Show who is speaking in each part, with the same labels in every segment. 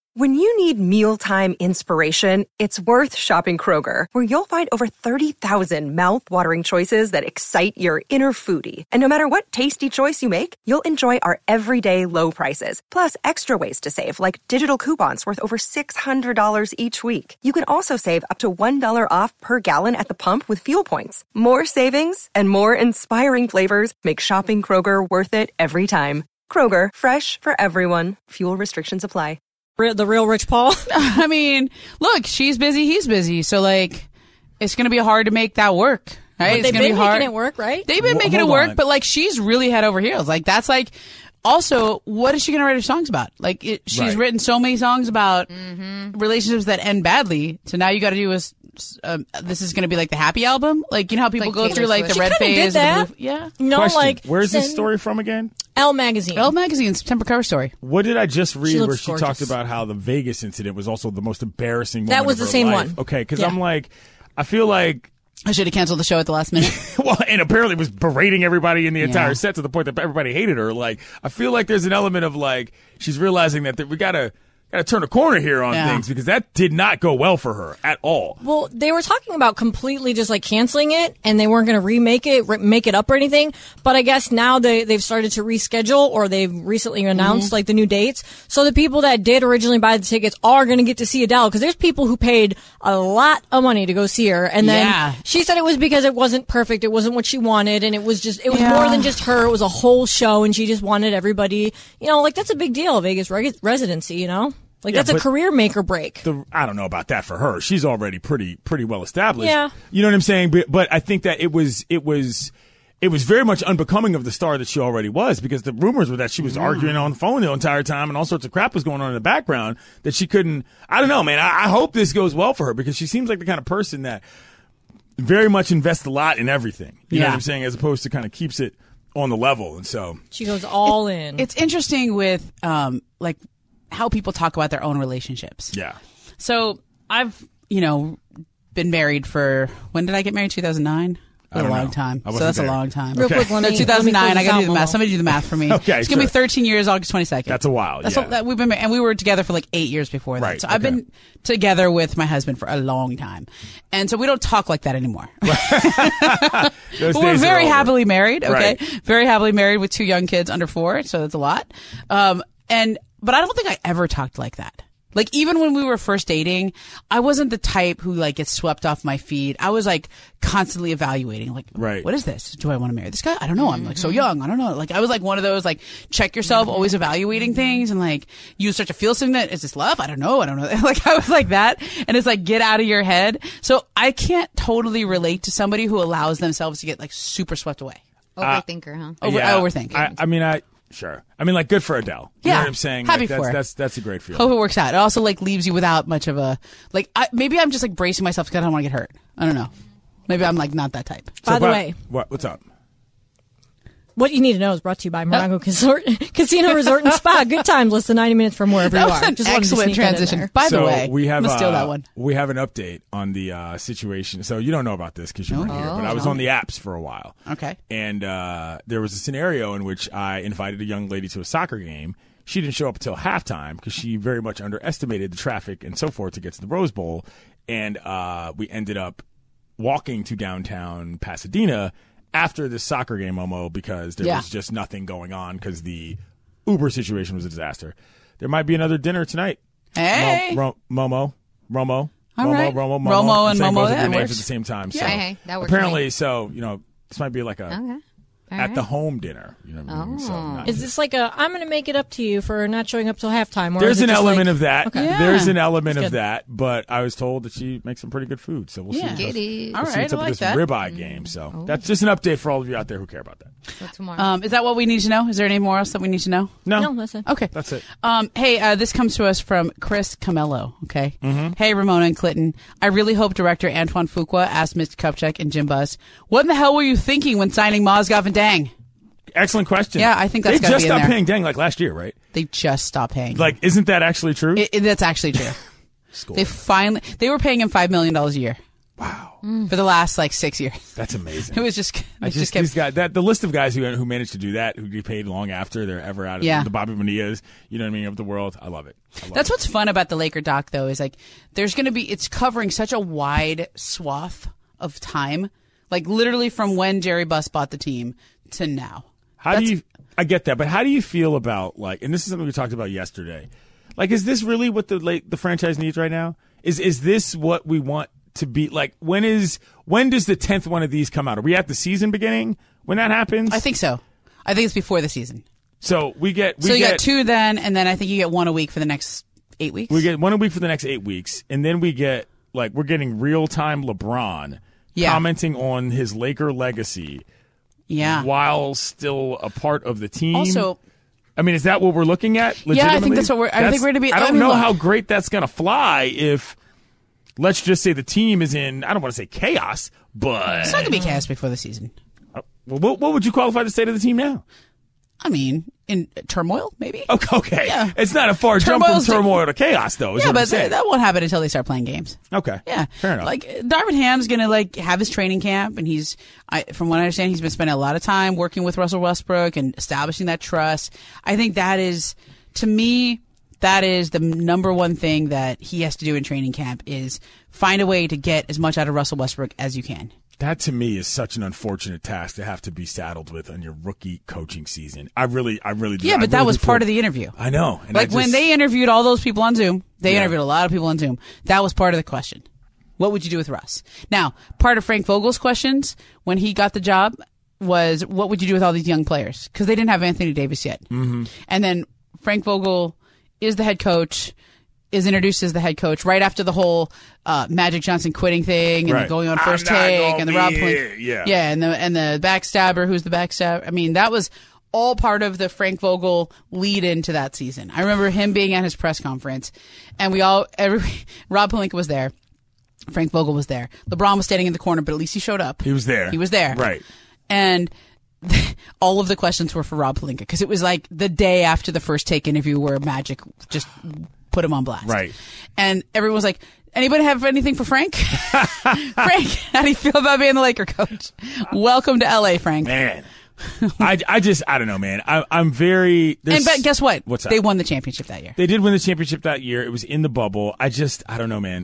Speaker 1: When you need mealtime inspiration, it's worth shopping Kroger, where you'll find over 30,000 mouth-watering choices that excite your inner foodie. And no matter what tasty choice you make, you'll enjoy our everyday low prices, plus extra ways to save, like digital coupons worth over $600 each week. You can also save up to $1 off per gallon at the pump with fuel points. More savings and more inspiring flavors make shopping Kroger worth it every time. Kroger, fresh for everyone. Fuel restrictions apply.
Speaker 2: The real Rich Paul.
Speaker 3: I mean, look, she's busy, he's busy. So, like, it's going to be hard to make that work, right?
Speaker 2: But they've been making it work, right?
Speaker 3: They've been making it work, but, like, she's really head over heels. Like, that's, like, also, what is she going to write her songs about? Like, she's written so many songs about relationships that end badly. So now you got to do this is going to be, like, the happy album? Like, you know how people go through, like, the red phase?
Speaker 2: Did that.
Speaker 3: Yeah.
Speaker 2: No,
Speaker 4: Question.
Speaker 2: like,
Speaker 4: where's this story from again?
Speaker 2: Elle Magazine.
Speaker 3: Elle Magazine, September cover story.
Speaker 4: What did I just read where she
Speaker 2: gorgeous.
Speaker 4: talked about how the Vegas incident was also the most embarrassing moment
Speaker 2: That was
Speaker 4: of
Speaker 2: the
Speaker 4: her
Speaker 2: same
Speaker 4: life?
Speaker 2: one.
Speaker 4: Okay, because
Speaker 2: Yeah.
Speaker 4: I'm like, I feel like...
Speaker 3: I should have canceled the show at the last minute.
Speaker 4: Well, and apparently was berating everybody in the entire set to the point that everybody hated her. Like, I feel like there's an element of, like, she's realizing that we gotta turn a corner here on things, because that did not go well for her at all.
Speaker 2: Well, they were talking about completely just like canceling it, and they weren't going to remake it, make it up or anything. But I guess now they've started to reschedule, or they've recently announced like the new dates. So the people that did originally buy the tickets are going to get to see Adele, because there's people who paid a lot of money to go see her, and then she said it was because it wasn't perfect, it wasn't what she wanted, and it was more than just her. It was a whole show, and she just wanted everybody. You know, like that's a big deal, Vegas residency. You know. Like, that's a career make or break.
Speaker 4: I don't know about that for her. She's already pretty well established.
Speaker 2: Yeah.
Speaker 4: You know what I'm saying? But I think that it was very much unbecoming of the star that she already was, because the rumors were that she was arguing on the phone the entire time and all sorts of crap was going on in the background that she couldn't. I don't know, man. I hope this goes well for her, because she seems like the kind of person that very much invests a lot in everything. You know what I'm saying? As opposed to kind of keeps it on the level. And so
Speaker 2: she goes all in.
Speaker 3: It's interesting with, like, how people talk about their own relationships.
Speaker 4: Yeah.
Speaker 3: So I've, been married for, when did I get married? 2009? A long time. So that's a long time.
Speaker 2: Real quick,
Speaker 3: 2009. I got to do the math. Somebody do the math for me.
Speaker 4: Okay,
Speaker 3: it's going to be 13 years, August 22nd.
Speaker 4: That's a while.
Speaker 3: That's what we've been married, and we were together for like 8 years before that.
Speaker 4: Right,
Speaker 3: So I've been together with my husband for a long time, and so we don't talk like that anymore. But we're very happily married. Okay, very happily married with 2 young kids under 4. So that's a lot. But I don't think I ever talked like that. Like, even when we were first dating, I wasn't the type who, like, gets swept off my feet. I was, like, constantly evaluating, like, what is this? Do I want to marry this guy? I don't know. I'm, like, so young. I don't know. Like, I was, like, one of those, like, check yourself, always evaluating things. And, like, you start to feel something that, is this love? I don't know. Like, I was like that. And it's, like, get out of your head. So I can't totally relate to somebody who allows themselves to get, like, super swept away.
Speaker 5: Overthinker, huh?
Speaker 3: Overthink.
Speaker 4: Sure. I mean, like, good for Adele. You know what I'm saying?
Speaker 3: Happy
Speaker 4: like,
Speaker 3: for her.
Speaker 4: That's a great feeling.
Speaker 3: Hope it works out. It also, like, leaves you without much of a, like, maybe I'm just, like, bracing myself because I don't want to get hurt. I don't know. Maybe I'm, like, not that type.
Speaker 2: By the way.
Speaker 4: What's up?
Speaker 2: What you need to know is brought to you by Morongo Casino Resort and Spa. Good times, less than 90 minutes from wherever you are.
Speaker 3: An excellent transition. By the way,
Speaker 4: we have
Speaker 3: steal that one.
Speaker 4: We have an update on the situation. So you don't know about this because you weren't here, but I was on the apps for a while.
Speaker 3: Okay.
Speaker 4: And there was a scenario in which I invited a young lady to a soccer game. She didn't show up until halftime because she very much underestimated the traffic and so forth to get to the Rose Bowl. And we ended up walking to downtown Pasadena after the soccer game, Momo, because there was just nothing going on because the Uber situation was a disaster. There might be another dinner tonight.
Speaker 3: Hey.
Speaker 4: Romo.
Speaker 3: All right.
Speaker 4: Romo
Speaker 3: Romo and
Speaker 4: I'm saying
Speaker 3: Momo,
Speaker 4: both of
Speaker 3: that
Speaker 4: their names
Speaker 3: works.
Speaker 4: at the same time.
Speaker 5: Yeah.
Speaker 4: So
Speaker 5: Hey, that works
Speaker 4: apparently,
Speaker 5: for
Speaker 4: so, this might be like a at the home dinner. You know what I mean? So not
Speaker 2: Is this like I'm going to make it up to you for not showing up till halftime? Or
Speaker 4: There's
Speaker 2: is it
Speaker 4: an
Speaker 2: just
Speaker 4: element
Speaker 2: like,
Speaker 4: of that.
Speaker 2: Okay.
Speaker 3: Yeah.
Speaker 4: There's an element
Speaker 2: That's
Speaker 4: of
Speaker 2: good.
Speaker 4: that, but I was told that she makes some pretty good food. So we'll see.
Speaker 5: Get it.
Speaker 3: All
Speaker 4: We'll see
Speaker 3: right,
Speaker 4: what's
Speaker 3: I
Speaker 4: up
Speaker 3: like
Speaker 4: with
Speaker 3: that.
Speaker 4: this ribeye game. So that's just an update for all of you out there who care about that.
Speaker 5: So tomorrow.
Speaker 3: Is that what we need to know? Is there any more else that we need to know?
Speaker 2: No, listen.
Speaker 3: Okay.
Speaker 4: That's it.
Speaker 3: Hey, this comes to us from Chris Camello, okay? Hey, Ramona and Clinton. I really hope director Antoine Fuqua asked Mr. Kupchak and Jim Buss, what in the hell were you thinking when signing Mozgov and Dang?
Speaker 4: Excellent question.
Speaker 3: Yeah, I think that's
Speaker 4: they
Speaker 3: gotta
Speaker 4: just
Speaker 3: be in
Speaker 4: stopped
Speaker 3: there.
Speaker 4: paying Dang like last year, right?
Speaker 3: They just stopped paying.
Speaker 4: Like, isn't that actually true?
Speaker 3: That's actually true. They were paying him $5 million a year.
Speaker 4: Wow.
Speaker 3: for the last 6 years.
Speaker 4: That's amazing.
Speaker 3: It was just
Speaker 4: these guys, the list of guys who managed to do that, who get paid long after they're ever out of the Bobby Bonilla's, you know what I mean, of the world. I love it.
Speaker 3: That's what's fun about the Laker doc, though, is there's going to be, it's covering such a wide swath of time, literally from when Jerry Buss bought the team to now.
Speaker 4: I get that, but how do you feel about and this is something we talked about yesterday, is this really what the franchise needs right now? Is this what we want to be? When does the 10th one of these come out? Are we at the season beginning when that happens?
Speaker 3: I think so. I think it's before the season.
Speaker 4: So you got
Speaker 3: 2 then, and then I think you get 1 a week for the next 8 weeks.
Speaker 4: We get 1 a week for the next 8 weeks, and then we get we're getting real time LeBron commenting on his Laker legacy.
Speaker 3: Yeah.
Speaker 4: While still a part of the team.
Speaker 3: Also,
Speaker 4: I mean, is that what we're looking at?
Speaker 3: Yeah, I think that's what I think we're going to be.
Speaker 4: I don't know how great that's going to fly if, let's just say, the team is in, I don't want to say chaos, but
Speaker 3: it's not going to be chaos before the season.
Speaker 4: What would you qualify the state of the team now?
Speaker 3: I mean, in turmoil, maybe.
Speaker 4: Okay.
Speaker 3: Yeah.
Speaker 4: It's not a far jump from turmoil to chaos, though.
Speaker 3: Yeah, but that won't happen until they start playing games.
Speaker 4: Okay.
Speaker 3: Yeah.
Speaker 4: Fair enough.
Speaker 3: Darvin Ham's going to have his training camp, and from what I understand, he's been spending a lot of time working with Russell Westbrook and establishing that trust. I think to me, that is the number one thing that he has to do in training camp is find a way to get as much out of Russell Westbrook as you can.
Speaker 4: That, to me, is such an unfortunate task to have to be saddled with on your rookie coaching season. I really do.
Speaker 3: Yeah, but that was part of the interview.
Speaker 4: I know. And
Speaker 3: when they interviewed all those people on Zoom, they interviewed a lot of people on Zoom. That was part of the question. What would you do with Russ? Now, part of Frank Vogel's questions when he got the job was, what would you do with all these young players? Because they didn't have Anthony Davis yet.
Speaker 4: Mm-hmm.
Speaker 3: And then Frank Vogel is the head coach, is introduced as the head coach right after the whole Magic Johnson quitting thing and going on First Take and the Rob Pelinka, and the backstabber, who's the backstabber. I mean, that was all part of the Frank Vogel lead into that season. I remember him being at his press conference, and Rob Pelinka was there, Frank Vogel was there, LeBron was standing in the corner, but at least he showed up.
Speaker 4: He was there.
Speaker 3: Right, and all of the questions were for Rob Pelinka because it was the day after the First Take interview where Magic just put him on blast.
Speaker 4: Right.
Speaker 3: And everyone was like, anybody have anything for Frank? Frank, how do you feel about being the Laker coach? Welcome to LA, Frank.
Speaker 4: Man. I don't know, man. I'm very...
Speaker 3: But guess what?
Speaker 4: What's that?
Speaker 3: They won the championship that year.
Speaker 4: They did win the championship that year. It was in the bubble. I don't know, man.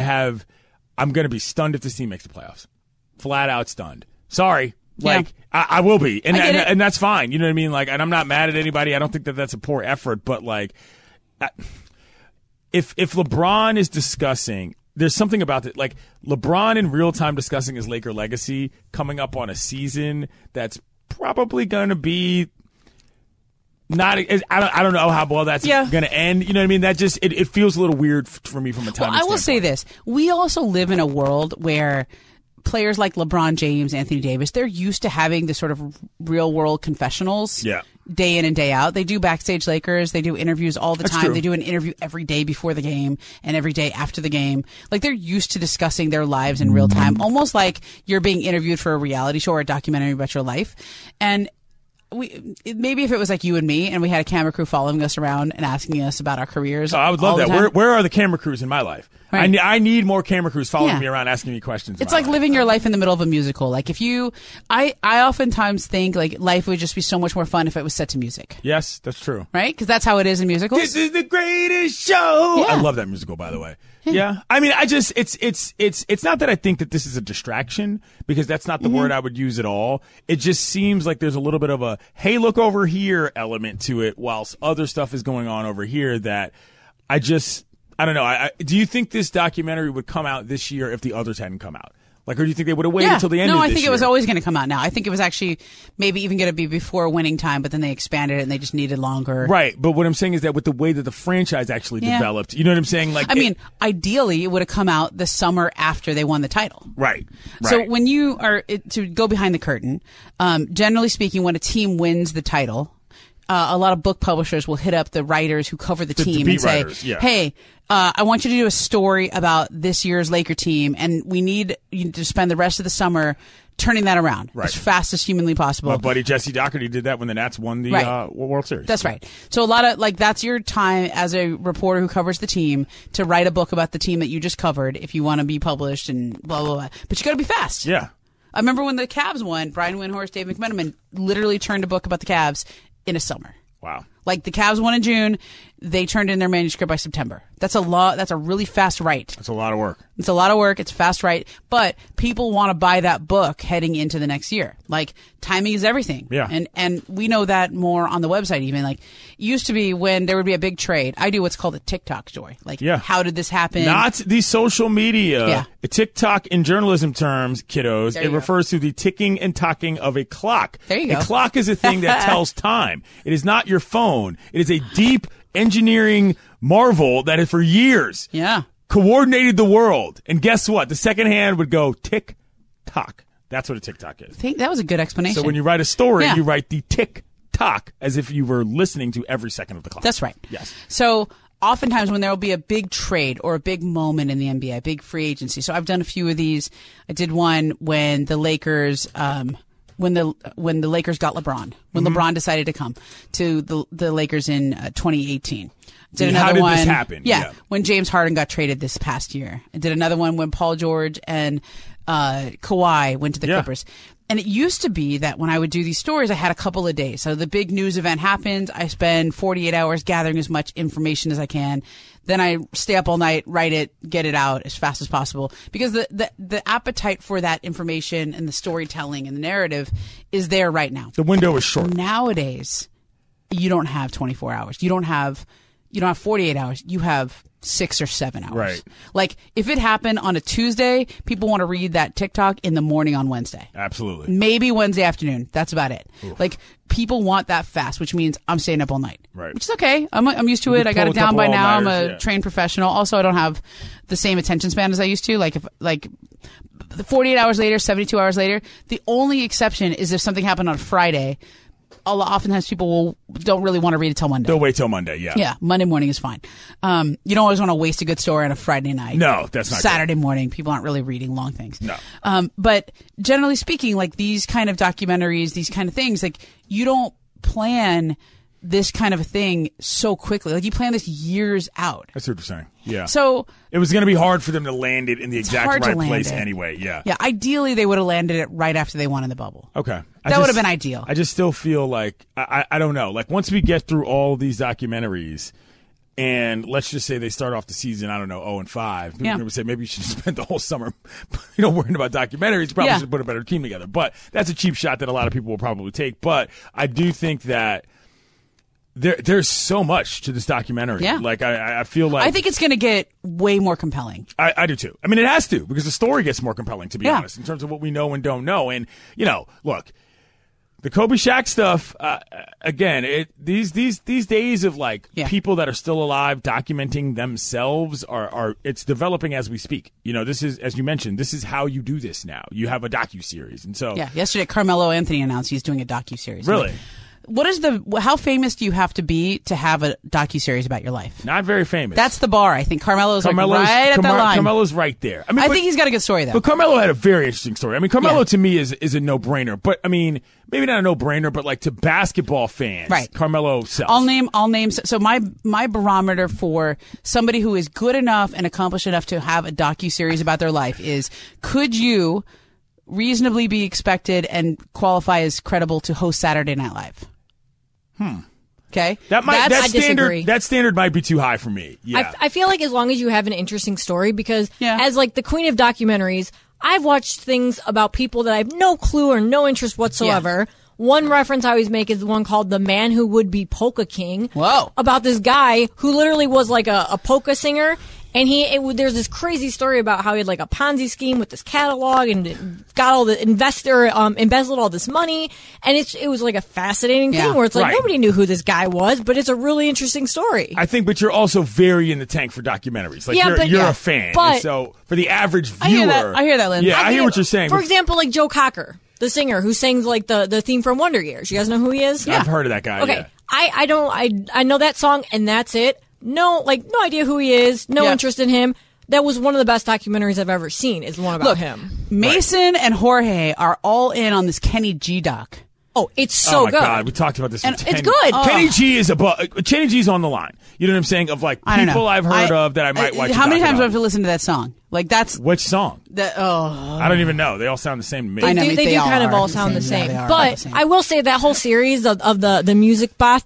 Speaker 4: I'm going to be stunned if this team makes the playoffs. Flat out stunned. Sorry. I will be. And that's fine. You know what I mean? And I'm not mad at anybody. I don't think that that's a poor effort, but if LeBron is discussing, there's something about it. LeBron in real time discussing his Laker legacy coming up on a season that's probably going to be not. I don't know how well that's going to end. You know what I mean? That just it feels a little weird for me from a time.
Speaker 3: Well, I will say this: we also live in a world where players like LeBron James, Anthony Davis, they're used to having the sort of real world confessionals.
Speaker 4: Yeah.
Speaker 3: Day in and day out. They do Backstage Lakers. They do interviews all the time.
Speaker 4: True.
Speaker 3: They do an interview every day before the game and every day after the game. They're used to discussing their lives in real time, almost like you're being interviewed for a reality show or a documentary about your life. And maybe if it was like you and me and we had a camera crew following us around and asking us about our careers.
Speaker 4: Oh, I would love that. Where are the camera crews in my life?
Speaker 3: Right.
Speaker 4: I need more camera crews following me around asking me questions.
Speaker 3: It's like living your life in the middle of a musical. I oftentimes think life would just be so much more fun if it was set to music.
Speaker 4: Yes, that's true.
Speaker 3: Right? Because that's how it is in musicals.
Speaker 4: This is the greatest show.
Speaker 3: Yeah.
Speaker 4: I love that musical, by the way. Yeah. I mean, it's not that I think that this is a distraction, because that's not the word I would use at all. It just seems like there's a little bit of a, hey, look over here element to it, whilst other stuff is going on over here that I don't know. Do you think this documentary would come out this year if the others hadn't come out? Or do you think they would have waited until the end of this year?
Speaker 3: No, I think it was always going to come out now. I think it was actually maybe even going to be before winning time, but then they expanded it and they just needed longer.
Speaker 4: Right. But what I'm saying is that with the way that the franchise actually developed, you know what I'm saying?
Speaker 3: Ideally, it would have come out the summer after they won the title.
Speaker 4: Right.
Speaker 3: So when you are, to go behind the curtain, generally speaking, when a team wins the title, a lot of book publishers will hit up the writers who cover the team and say, hey, I want you to do a story about this year's Laker team, and we need you to spend the rest of the summer turning that around as fast as humanly possible.
Speaker 4: My buddy Jesse Doherty did that when the Nats won the World Series.
Speaker 3: That's right. So a lot of that's your time as a reporter who covers the team to write a book about the team that you just covered if you want to be published and blah, blah, blah. But you got to be fast.
Speaker 4: Yeah.
Speaker 3: I remember when the Cavs won, Brian Windhorst, Dave McMenamin literally turned a book about the Cavs in a summer.
Speaker 4: Wow.
Speaker 3: Like the Cavs won in June, they turned in their manuscript by September. That's a really fast write.
Speaker 4: That's a lot of work.
Speaker 3: It's a lot of work. It's a fast write. But people want to buy that book heading into the next year. Like, timing is everything.
Speaker 4: Yeah.
Speaker 3: And we know that more on the website even. Like, it used to be when there would be a big trade. I do what's called a TikTok story. Like, how did this happen?
Speaker 4: Not the social media.
Speaker 3: Yeah.
Speaker 4: TikTok in journalism terms, kiddos, it refers to the ticking and talking of a clock.
Speaker 3: There you go.
Speaker 4: A clock is a thing that tells time. It is not your phone. It is a deep engineering marvel that has for years coordinated the world. And guess what? The second hand would go tick tock. That's what a TikTok is.
Speaker 3: I think that was a good explanation.
Speaker 4: So when you write a story, you write the tick tock as if you were listening to every second of the clock.
Speaker 3: That's right.
Speaker 4: Yes.
Speaker 3: So oftentimes when there will be a big trade or a big moment in the NBA, a big free agency. So I've done a few of these. I did one when the Lakers, when the Lakers got LeBron, when LeBron decided to come to the Lakers in 2018. Did another
Speaker 4: how did
Speaker 3: one,
Speaker 4: this happen?
Speaker 3: Yeah, when James Harden got traded this past year. I did another one when Paul George and Kawhi went to the Clippers. And it used to be that when I would do these stories, I had a couple of days. So the big news event happens. I spend 48 hours gathering as much information as I can. Then I stay up all night, write it, get it out as fast as possible. Because the appetite for that information and the storytelling and the narrative is there right now.
Speaker 4: The window is short.
Speaker 3: Nowadays, you don't have 24 hours. You don't have 48 hours. You have 6 or 7 hours.
Speaker 4: Right.
Speaker 3: Like, if it happened on a Tuesday, people want to read that TikTok in the morning on Wednesday.
Speaker 4: Absolutely.
Speaker 3: Maybe Wednesday afternoon. That's about it.
Speaker 4: Oof.
Speaker 3: Like, people want that fast, which means I'm staying up all night.
Speaker 4: Right.
Speaker 3: Which is okay. I'm used to it. I got it down by now. I'm a trained professional. Also, I don't have the same attention span as I used to. Like, 48 hours later, 72 hours later, the only exception is if something happened on Friday. Oftentimes people don't really want to read it till Monday.
Speaker 4: They'll wait till Monday,
Speaker 3: Yeah, Monday morning is fine. You don't always want to waste a good story on a Friday night.
Speaker 4: No, that's not
Speaker 3: Saturday morning, people aren't really reading long things.
Speaker 4: No.
Speaker 3: But generally speaking, like these kind of documentaries, these kind of things, like you don't plan this kind of a thing so quickly. Like you plan this years out.
Speaker 4: That's what you're saying. Yeah.
Speaker 3: So
Speaker 4: it was going to be hard for them to land it in the exact right place
Speaker 3: it.
Speaker 4: anyway. Yeah.
Speaker 3: Yeah. Ideally, they would have landed it right after they won in the bubble.
Speaker 4: Okay.
Speaker 3: That would have been ideal.
Speaker 4: I just still feel like, I don't know. Like once we get through all these documentaries and let's just say they start off the season, I don't know, 0-5. People would say maybe you should spend the whole summer, worrying about documentaries. You probably should put a better team together. But that's a cheap shot that a lot of people will probably take. But I do think that there's so much to this documentary.
Speaker 3: Yeah.
Speaker 4: Like I feel like
Speaker 3: I think it's going to get way more compelling.
Speaker 4: I do too. I mean, it has to because the story gets more compelling, to be honest, in terms of what we know and don't know. And look, the Kobe Shaq stuff. Again, these days of people that are still alive documenting themselves are it's developing as we speak. This is, as you mentioned, this is how you do this now. You have a docuseries, and so
Speaker 3: yesterday Carmelo Anthony announced he's doing a docuseries.
Speaker 4: Really.
Speaker 3: How famous do you have to be to have a docuseries about your life?
Speaker 4: Not very famous.
Speaker 3: That's the bar. I think Carmelo's right at that line.
Speaker 4: Carmelo's right there.
Speaker 3: I think he's got a good story, though.
Speaker 4: But Carmelo had a very interesting story. I mean, Carmelo to me is a no-brainer. But, I mean, maybe not a no-brainer, but like to basketball fans,
Speaker 3: right.
Speaker 4: Carmelo sells.
Speaker 3: I'll name. So my barometer for somebody who is good enough and accomplished enough to have a docuseries about their life is, could you reasonably be expected and qualify as credible to host Saturday Night Live? Okay.
Speaker 4: That standard might be too high for me. Yeah.
Speaker 2: I feel like as long as you have an interesting story, because as like the queen of documentaries, I've watched things about people that I have no clue or no interest whatsoever. Yeah. One reference I always make is the one called The Man Who Would Be Polka King.
Speaker 3: Whoa.
Speaker 2: About this guy who literally was like a polka singer. And there's this crazy story about how he had like a Ponzi scheme with this catalog and got all the embezzled all this money. And it was like a fascinating thing where it's like nobody knew who this guy was, but it's a really interesting story.
Speaker 4: I think, but you're also very in the tank for documentaries. Like you're a fan.
Speaker 2: But,
Speaker 4: and so for the average viewer.
Speaker 3: I hear that, Lynn.
Speaker 4: Yeah, I hear what you're saying.
Speaker 2: For example, like Joe Cocker, the singer who sings like the theme from Wonder Years. You guys know who he is?
Speaker 4: Yeah. I've heard of that guy.
Speaker 2: Okay.
Speaker 4: Yeah.
Speaker 2: I know that song and that's it. No idea who he is. No interest in him. that was one of the best documentaries I've ever seen. Is the one about him.
Speaker 3: Mason and Jorge are all in on this Kenny G doc.
Speaker 2: Oh, it's so good.
Speaker 4: Oh my God, we talked about this.
Speaker 2: And it's good.
Speaker 4: Kenny G is Kenny G's on the line. You know what I'm saying? Of like people I've heard of that I might watch.
Speaker 3: How many times do I have to listen to that song? Like that's
Speaker 4: which song? I don't even know. They all sound the same to me.
Speaker 3: I know,
Speaker 2: they do kind of all sound the same. But I will say that whole series of the Music Box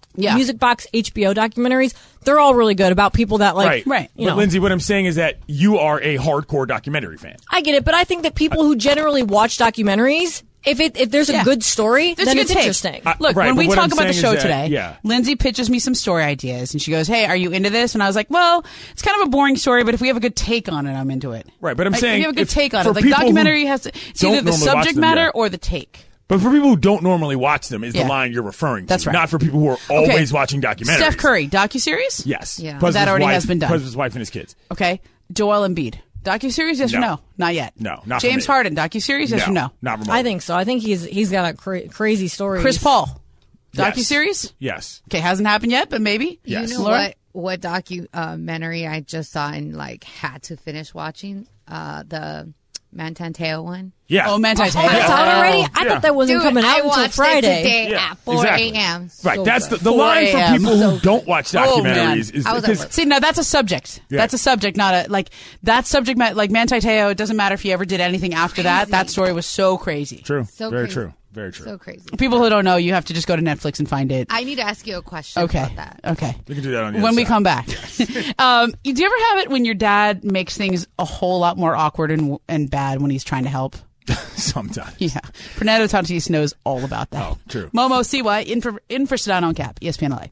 Speaker 2: HBO documentaries, they're all really good about people that like.
Speaker 3: Right.
Speaker 4: But Lindsay, what I'm saying is that you are a hardcore documentary fan.
Speaker 2: I get it, but I think that people who generally watch documentaries, if there's a good story, then it's interesting.
Speaker 3: Look, when we talk about the show today, Lindsay pitches me some story ideas, and she goes, "Hey, are you into this?" And I was like, "Well, it's kind of a boring story, but if we have a good take on it, I'm into it."
Speaker 4: Right, but I'm saying
Speaker 3: if you have a good take on it. Like documentary has to, it's either the subject matter or the take.
Speaker 4: But for people who don't normally watch them, is the line you're referring to.
Speaker 3: That's right.
Speaker 4: Not for people who are always watching documentaries.
Speaker 3: Steph Curry docuseries?
Speaker 4: Yes.
Speaker 3: Yeah. That already has been done.
Speaker 4: President's wife and his kids.
Speaker 3: Okay. Joel Embiid. Docuseries, yes or no? Not yet.
Speaker 4: No, not
Speaker 3: James
Speaker 4: for me.
Speaker 3: Harden, docuseries, yes or no?
Speaker 4: Not remotely.
Speaker 2: I think so. I think he's got a crazy story.
Speaker 3: Chris Paul, docuseries?
Speaker 4: Yes.
Speaker 3: Okay, hasn't happened yet, but maybe.
Speaker 4: Yes.
Speaker 5: You know what documentary I just saw and had to finish watching? The Manti Te'o one.
Speaker 4: Yeah.
Speaker 3: Oh, Manti Te'o.
Speaker 2: Oh, that's out already? I thought that wasn't coming out until Friday.
Speaker 5: It today at 4 a.m.
Speaker 4: Right. That's the line for people who don't watch documentaries.
Speaker 3: See, now that's a subject. Yeah. That's a subject, not a that subject. Like Manti Te'o, it doesn't matter if he ever did anything after that. That story was so crazy.
Speaker 4: True.
Speaker 5: So
Speaker 4: very
Speaker 5: crazy.
Speaker 4: true. Very true.
Speaker 5: So crazy.
Speaker 3: People who don't know, you have to just go to Netflix and find it.
Speaker 5: I need to ask you a question about that.
Speaker 3: Okay.
Speaker 4: We can do that on the
Speaker 3: when
Speaker 4: other
Speaker 3: we
Speaker 4: side.
Speaker 3: come back. Do you ever have it when your dad makes things a whole lot more awkward and bad when he's trying to help?
Speaker 4: Sometimes.
Speaker 3: Yeah. Fernando Tatis knows all about that.
Speaker 4: Oh, true.
Speaker 3: Momo CY in for Sedano on Cap, ESPN LA.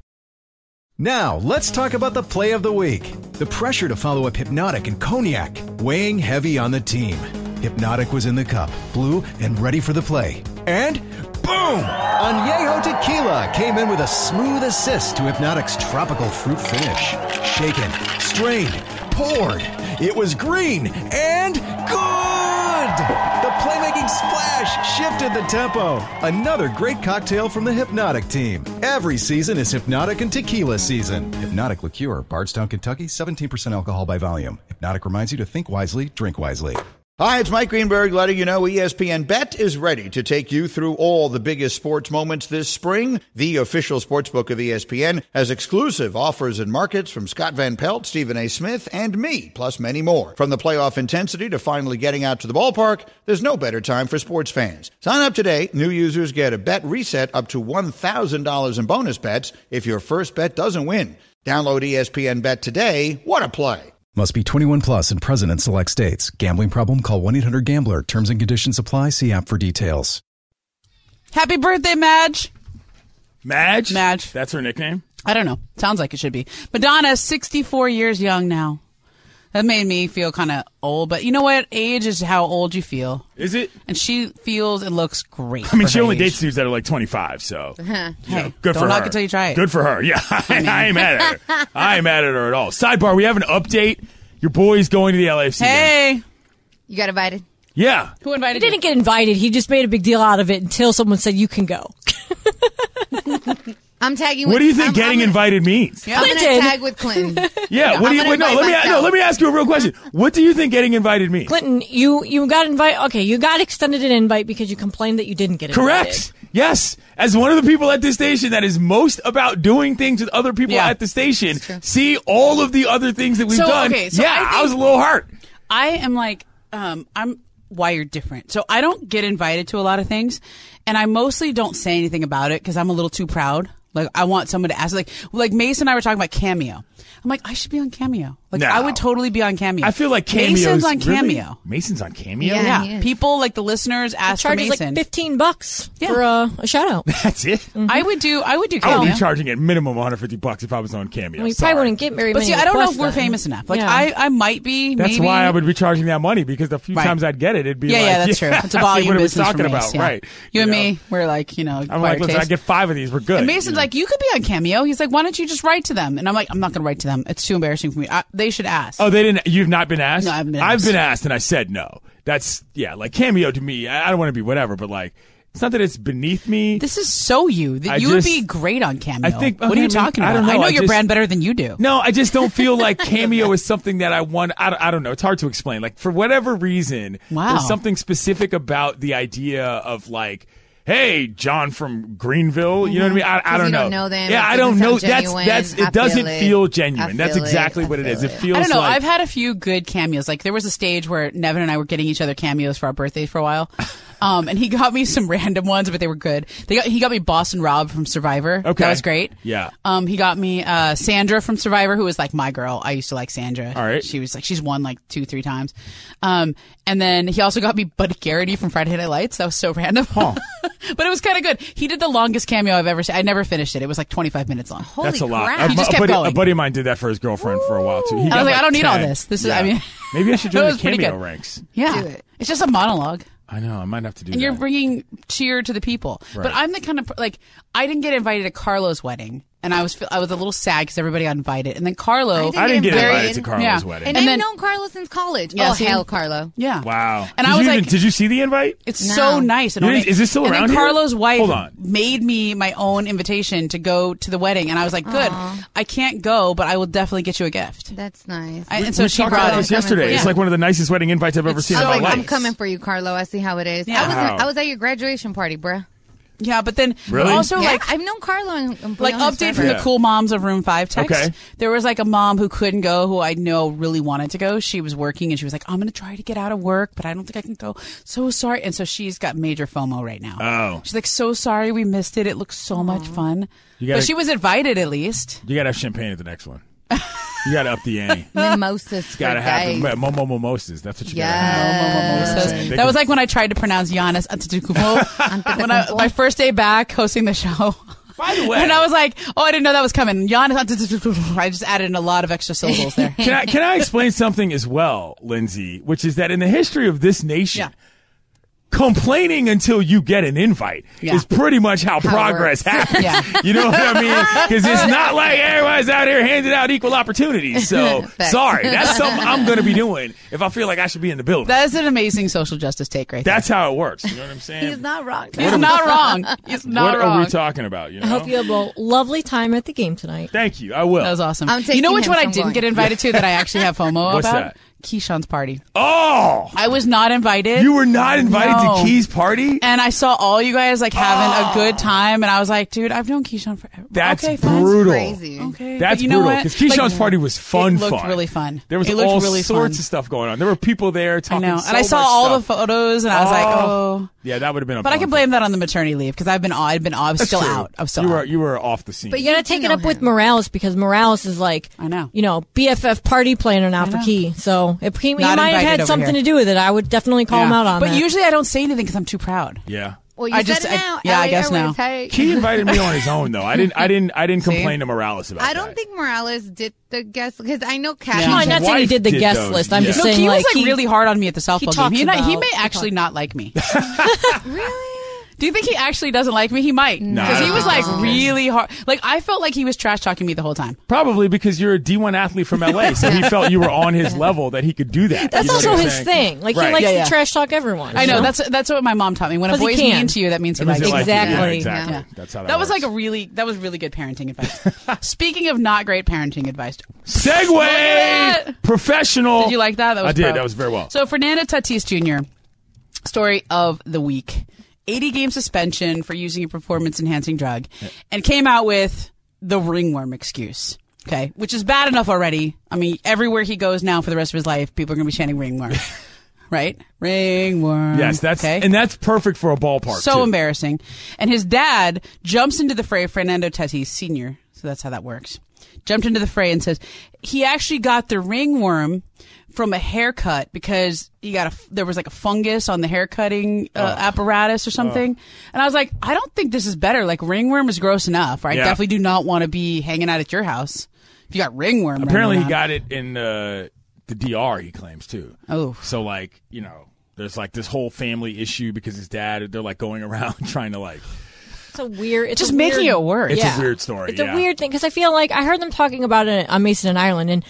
Speaker 6: Now, let's talk about the play of the week. The pressure to follow up Hypnotic and Cognac, weighing heavy on the team. Hypnotic was in the cup, blue, and ready for the play. And boom! Añejo Tequila came in with a smooth assist to Hypnotic's tropical fruit finish. Shaken, strained, poured. It was green and good! The playmaking splash shifted the tempo. Another great cocktail from the Hypnotic team. Every season is Hypnotic and Tequila season. Hypnotic Liqueur, Bardstown, Kentucky, 17% alcohol by volume. Hypnotic reminds you to think wisely, drink wisely.
Speaker 7: Hi, it's Mike Greenberg letting you know ESPN Bet is ready to take you through all the biggest sports moments this spring. The official sportsbook of ESPN has exclusive offers and markets from Scott Van Pelt, Stephen A. Smith, and me, plus many more. From the playoff intensity to finally getting out to the ballpark, there's no better time for sports fans. Sign up today. New users get a bet reset up to $1,000 in bonus bets if your first bet doesn't win. Download ESPN Bet today. What a play.
Speaker 6: Must be 21 plus and present in select states. Gambling problem? Call 1-800-GAMBLER. Terms and conditions apply. See app for details.
Speaker 3: Happy birthday, Madge.
Speaker 4: Madge?
Speaker 3: Madge.
Speaker 4: That's her nickname?
Speaker 3: I don't know. Sounds like it should be. Madonna's 64 years young now. That made me feel kind of old. But you know what? Age is how old you feel.
Speaker 4: Is it?
Speaker 3: And she feels and looks great.
Speaker 4: I mean, she only
Speaker 3: age.
Speaker 4: dates dudes that are like 25, so.
Speaker 3: Hey,
Speaker 4: good for
Speaker 3: don't knock
Speaker 4: her.
Speaker 3: it till you try it.
Speaker 4: Good for her. Yeah, I ain't mad at her. I ain't mad at her at all. Sidebar, we have an update. Your boy's going to the LAFC game.
Speaker 3: Hey.
Speaker 5: You got invited?
Speaker 4: Yeah.
Speaker 3: Who invited
Speaker 2: He didn't get invited. He just made a big deal out of it until someone said you can go.
Speaker 5: I'm tagging.
Speaker 4: What do you think getting invited means?
Speaker 5: I'm going to tag with Clinton.
Speaker 4: Yeah. What do you? Let me ask you a real question. What do you think getting invited means?
Speaker 2: Clinton, you got invited. Okay, you got extended an invite because you complained that you didn't get invited.
Speaker 4: Correct. Yes. As one of the people at this station that is most about doing things with other people at the station, see all of the other things that we've done.
Speaker 3: Okay, so
Speaker 4: I was a little hurt.
Speaker 3: I am like, I'm wired different. So I don't get invited to a lot of things, and I mostly don't say anything about it because I'm a little too proud. Like, I want someone to ask. Like Mason and I were talking about Cameo. I'm like, I should be on Cameo. Like,
Speaker 4: No.
Speaker 3: I would totally be on Cameo.
Speaker 4: I feel like Cameo
Speaker 3: Mason's
Speaker 4: is
Speaker 3: on Cameo.
Speaker 4: Really? Mason's on Cameo?
Speaker 5: Yeah. he is.
Speaker 3: People, like the listeners, ask for
Speaker 2: Charges
Speaker 3: Mason.
Speaker 2: like $15 for a shout out.
Speaker 4: That's it?
Speaker 3: I would do
Speaker 4: I
Speaker 3: Cameo.
Speaker 4: would be charging at minimum $150 if I was on Cameo.
Speaker 2: Well, you
Speaker 4: Sorry.
Speaker 2: probably wouldn't get very
Speaker 3: But
Speaker 2: many
Speaker 3: see, I don't know if
Speaker 2: requests
Speaker 3: we're
Speaker 2: then.
Speaker 3: famous enough. Like,
Speaker 2: Yeah.
Speaker 3: I might be.
Speaker 4: That's
Speaker 3: maybe.
Speaker 4: why I would be charging that money, because the few
Speaker 3: Right.
Speaker 4: times I'd get it, it'd be
Speaker 3: Yeah,
Speaker 4: like,
Speaker 3: yeah, that's true. It's a volume
Speaker 4: what are we
Speaker 3: business
Speaker 4: talking
Speaker 3: for
Speaker 4: about?
Speaker 3: Mace, yeah.
Speaker 4: Right.
Speaker 3: You and
Speaker 4: know?
Speaker 3: me, we're like,
Speaker 4: I'm like,
Speaker 3: acquired
Speaker 4: listen, I
Speaker 3: taste.
Speaker 4: get 5 of these, we're good.
Speaker 3: And Mason's like, you could be on Cameo. He's like, why don't you just write to them? And I'm like, I'm not going to write to them. It's too embarrassing for me. They should ask.
Speaker 4: Oh, they didn't. You've not been asked?
Speaker 3: No, I haven't been
Speaker 4: I've
Speaker 3: asked.
Speaker 4: been asked, and I said no. That's like Cameo to me. I don't want to be whatever, but like, It's not that it's beneath me.
Speaker 3: This is so you. You would be great on Cameo.
Speaker 4: I think.
Speaker 3: What are you talking about?
Speaker 4: I don't know.
Speaker 3: I know your brand better than you do.
Speaker 4: No, I just don't feel like Cameo is something that I want. I don't know. It's hard to explain. Like, for whatever reason, there's something specific about the idea of like, hey, John from Greenville. You know what I mean? I don't know.
Speaker 5: You don't know them.
Speaker 4: Yeah, I don't know. It doesn't feel genuine. That's exactly what it is. It feels.
Speaker 3: I don't know.
Speaker 4: Like,
Speaker 3: I've had a few good cameos. Like, there was a stage where Nevin and I were getting each other cameos for our birthdays for a while. And he got me some random ones, but they were good. He got me Boston Rob from Survivor.
Speaker 4: Okay.
Speaker 3: That was great.
Speaker 4: Yeah.
Speaker 3: He got me Sandra from Survivor, who was like my girl. I used to like Sandra.
Speaker 4: All right.
Speaker 3: She was like, she's won like 2-3 times. And then he also got me Buddy Garrity from Friday Night Lights. That was so random. Huh. But it was kind of good. He did the longest cameo I've ever seen. I never finished it. It was like 25 minutes long.
Speaker 5: Holy
Speaker 4: That's a lot.
Speaker 5: crap.
Speaker 3: He just kept going.
Speaker 4: A buddy of mine did that for his girlfriend for a while too.
Speaker 3: I was like, I don't need all this. This is, I mean,
Speaker 4: maybe I should
Speaker 3: that
Speaker 4: join
Speaker 3: was
Speaker 4: the
Speaker 3: pretty
Speaker 4: Cameo
Speaker 3: good.
Speaker 4: ranks.
Speaker 3: Yeah.
Speaker 5: Do it.
Speaker 3: It's just a monologue.
Speaker 4: I know. I might have to do that.
Speaker 3: And you're bringing cheer to the people.
Speaker 4: Right.
Speaker 3: But I'm the kind of, like, I didn't get invited to Carlo's wedding. And I was a little sad because everybody got invited. And then Carlo.
Speaker 4: I didn't get invited to Carlo's wedding.
Speaker 5: And I've known Carlo since college.
Speaker 3: Yeah,
Speaker 5: Oh,
Speaker 3: see?
Speaker 5: hell, Carlo.
Speaker 3: Yeah.
Speaker 4: Wow.
Speaker 3: And I was like,
Speaker 4: did you see the invite?
Speaker 3: it's so nice. And
Speaker 4: Is this still
Speaker 3: and
Speaker 4: around
Speaker 3: then
Speaker 4: here?
Speaker 3: Carlo's wife
Speaker 4: Hold on.
Speaker 3: made me my own invitation to go to the wedding. And I was like, good. I can't go, but I will definitely get you a gift.
Speaker 5: That's nice.
Speaker 3: And so
Speaker 4: we
Speaker 3: she
Speaker 4: talked
Speaker 3: brought
Speaker 4: about
Speaker 3: it.
Speaker 4: this yesterday.
Speaker 3: Yeah.
Speaker 4: It's like one of the nicest wedding invites I've ever seen in
Speaker 5: I
Speaker 4: my
Speaker 5: was like,
Speaker 4: life.
Speaker 5: I'm coming for you, Carlo. I see how it is.
Speaker 3: Yeah.
Speaker 4: Wow.
Speaker 5: I was at your graduation party, bruh.
Speaker 3: Yeah, but then
Speaker 4: Really?
Speaker 3: also
Speaker 5: Yeah,
Speaker 3: like
Speaker 5: I've known Carlo and
Speaker 3: like update from
Speaker 4: Yeah.
Speaker 3: the cool moms of Room 5 text.
Speaker 4: Okay.
Speaker 3: There was like a mom who couldn't go, who I know really wanted to go. She was working and she was like, I'm going to try to get out of work, but I don't think I can go. So sorry. And so she's got major FOMO right now.
Speaker 4: Oh.
Speaker 3: She's like, so sorry we missed it. It looks so much fun.
Speaker 4: gotta-
Speaker 3: But she was invited at least.
Speaker 4: You gotta have champagne at the next one. You gotta up the ante.
Speaker 5: Mimosas for
Speaker 4: Gotta have
Speaker 5: days.
Speaker 4: Momo mimosas. That's what you gotta
Speaker 5: Yes.
Speaker 4: have.
Speaker 3: So
Speaker 4: They
Speaker 3: that was
Speaker 4: can-
Speaker 3: like when I tried to pronounce Giannis Antetokounmpo. When my first day back hosting the show.
Speaker 4: By the way,
Speaker 3: And I was like, oh, I didn't know that was coming. Giannis Antetokounmpo. I just added in a lot of extra syllables there.
Speaker 4: can I explain something as well, Lindsay? Which is that in the history of this nation,
Speaker 3: Yeah.
Speaker 4: complaining until you get an invite
Speaker 3: Yeah.
Speaker 4: is pretty much how
Speaker 5: it
Speaker 4: progress
Speaker 5: works.
Speaker 4: happens.
Speaker 3: Yeah.
Speaker 4: You know what I mean? Because it's not like everybody's out here handing out equal opportunities. So
Speaker 5: Facts.
Speaker 4: sorry, that's something I'm going to be doing if I feel like I should be in the building.
Speaker 3: That is an amazing social justice take right there.
Speaker 4: That's how it works. You know what I'm saying?
Speaker 5: He's not wrong.
Speaker 3: He's not wrong. He's not
Speaker 4: what
Speaker 3: wrong.
Speaker 4: are we talking about? You know?
Speaker 2: I hope you have a lovely time at the game tonight.
Speaker 4: Thank you. I will.
Speaker 3: That was awesome.
Speaker 5: I'm
Speaker 3: You
Speaker 5: taking
Speaker 3: know which
Speaker 5: him,
Speaker 3: one
Speaker 5: so
Speaker 3: I
Speaker 5: I'm
Speaker 3: didn't
Speaker 5: going.
Speaker 3: get invited to that I actually have FOMO
Speaker 4: What's
Speaker 3: about?
Speaker 4: that?
Speaker 3: Keyshawn's party.
Speaker 4: Oh,
Speaker 3: I was not invited.
Speaker 4: you were not invited
Speaker 3: No.
Speaker 4: to Key's party?
Speaker 3: And I saw all you guys like having a good time, and I was like, dude, I've known Keyshawn forever.
Speaker 4: That's
Speaker 3: okay, fine.
Speaker 4: brutal.
Speaker 5: Crazy.
Speaker 3: Okay,
Speaker 4: That's
Speaker 3: but you know
Speaker 4: brutal.
Speaker 3: what?
Speaker 4: Because Keyshawn's
Speaker 3: Like,
Speaker 4: party was fun.
Speaker 3: It looked really fun.
Speaker 4: There was
Speaker 3: it looked
Speaker 4: all
Speaker 3: really
Speaker 4: sorts
Speaker 3: fun.
Speaker 4: of stuff going on. There were people there
Speaker 3: I
Speaker 4: talking.
Speaker 3: know,
Speaker 4: so
Speaker 3: and I saw
Speaker 4: much
Speaker 3: all
Speaker 4: stuff.
Speaker 3: the photos, and I was like, oh.
Speaker 4: Yeah, that would have been a
Speaker 3: But I
Speaker 4: fun
Speaker 3: can blame that on the maternity leave because I was
Speaker 4: That's
Speaker 3: still
Speaker 4: true.
Speaker 3: out. I was still out.
Speaker 4: You were off the scene.
Speaker 2: But you gotta take it up with Morales because Morales is like,
Speaker 3: I know.
Speaker 2: BFF party planner now for
Speaker 3: know.
Speaker 2: Key. So if he
Speaker 3: Not
Speaker 2: might have
Speaker 3: invited
Speaker 2: had
Speaker 3: over
Speaker 2: something
Speaker 3: here.
Speaker 2: to do with it, I would definitely call him
Speaker 3: Yeah.
Speaker 2: out on
Speaker 3: But
Speaker 2: that.
Speaker 3: usually I don't say anything because I'm too proud.
Speaker 4: yeah.
Speaker 5: Well, you
Speaker 3: I
Speaker 5: said
Speaker 3: just-
Speaker 5: it
Speaker 3: I-
Speaker 5: now.
Speaker 3: yeah, I
Speaker 5: LA
Speaker 3: guess now.
Speaker 5: Airways, hey.
Speaker 4: Key invited me on his own though. I didn't complain to Morales about
Speaker 5: I
Speaker 4: that.
Speaker 5: don't think Morales did the guest because I know Kat.
Speaker 3: Yeah.
Speaker 2: No,
Speaker 3: His
Speaker 2: I'm not saying he
Speaker 4: wife
Speaker 2: did the
Speaker 4: did
Speaker 2: guest
Speaker 4: those,
Speaker 2: list. I'm
Speaker 4: yeah.
Speaker 2: just
Speaker 3: No,
Speaker 2: saying
Speaker 3: Key was
Speaker 2: like
Speaker 3: like really hard on me at the softball
Speaker 2: talks
Speaker 3: game. He
Speaker 2: about-
Speaker 3: may actually not like me.
Speaker 5: Really?
Speaker 3: Do you think he actually doesn't like me? He might.
Speaker 4: No, I
Speaker 3: Because he
Speaker 4: don't
Speaker 3: was
Speaker 4: think
Speaker 3: like
Speaker 4: so.
Speaker 3: really hard. Like I felt like he was trash talking me the whole time.
Speaker 4: Probably because you're a D1 athlete from LA, so he felt you were on his level that he could do that.
Speaker 2: That's
Speaker 4: You know
Speaker 2: also
Speaker 4: what I'm
Speaker 2: his
Speaker 4: saying?
Speaker 2: thing. Like
Speaker 4: Right.
Speaker 2: he likes
Speaker 3: Yeah, yeah.
Speaker 2: to trash talk everyone.
Speaker 3: I know
Speaker 2: you
Speaker 3: that's what my mom taught me. When a
Speaker 2: 'Cause he
Speaker 3: boy's
Speaker 2: can.
Speaker 3: mean to you, that means he
Speaker 4: That means
Speaker 3: likes
Speaker 4: they
Speaker 3: you.
Speaker 4: like you.
Speaker 2: Exactly.
Speaker 4: Yeah, exactly.
Speaker 3: Yeah.
Speaker 4: That's how
Speaker 3: That was
Speaker 4: works.
Speaker 3: like that was really good parenting advice. Speaking of not great parenting advice,
Speaker 4: Segue!
Speaker 3: that.
Speaker 4: Professional.
Speaker 3: did you like that? That was
Speaker 4: I did.
Speaker 3: pro.
Speaker 4: That was very well.
Speaker 3: So Fernando Tatis Jr. story of the week: 80-game suspension for using a performance-enhancing drug, and came out with the ringworm excuse. Okay, which is bad enough already. I mean, everywhere he goes now for the rest of his life, people are going to be chanting ringworm. Right? Ringworm.
Speaker 4: Yes, that's
Speaker 3: okay.
Speaker 4: and that's perfect for a ballpark.
Speaker 3: So
Speaker 4: too.
Speaker 3: embarrassing. And his dad jumps into the fray, Fernando Tatis Sr., so that's how that works. Jumped into the fray and says he actually got the ringworm from a haircut because there was like a fungus on the haircutting apparatus or something. And I was like, I don't think this is better. Like ringworm is gross enough. I
Speaker 4: Yeah.
Speaker 3: definitely do not want to be hanging out at your house if you got ringworm. running
Speaker 4: Apparently, he
Speaker 3: around.
Speaker 4: got it in the DR. He claims too.
Speaker 3: Oh.
Speaker 4: So like there's like this whole family issue because his dad. They're like going around trying to like.
Speaker 2: It's a weird. It's
Speaker 3: Just
Speaker 2: a
Speaker 3: making
Speaker 2: weird,
Speaker 3: it worse.
Speaker 4: It's
Speaker 2: Yeah.
Speaker 4: a weird story.
Speaker 2: It's
Speaker 4: yeah.
Speaker 2: a weird thing because I feel like I heard them talking about it on Mason and Ireland, and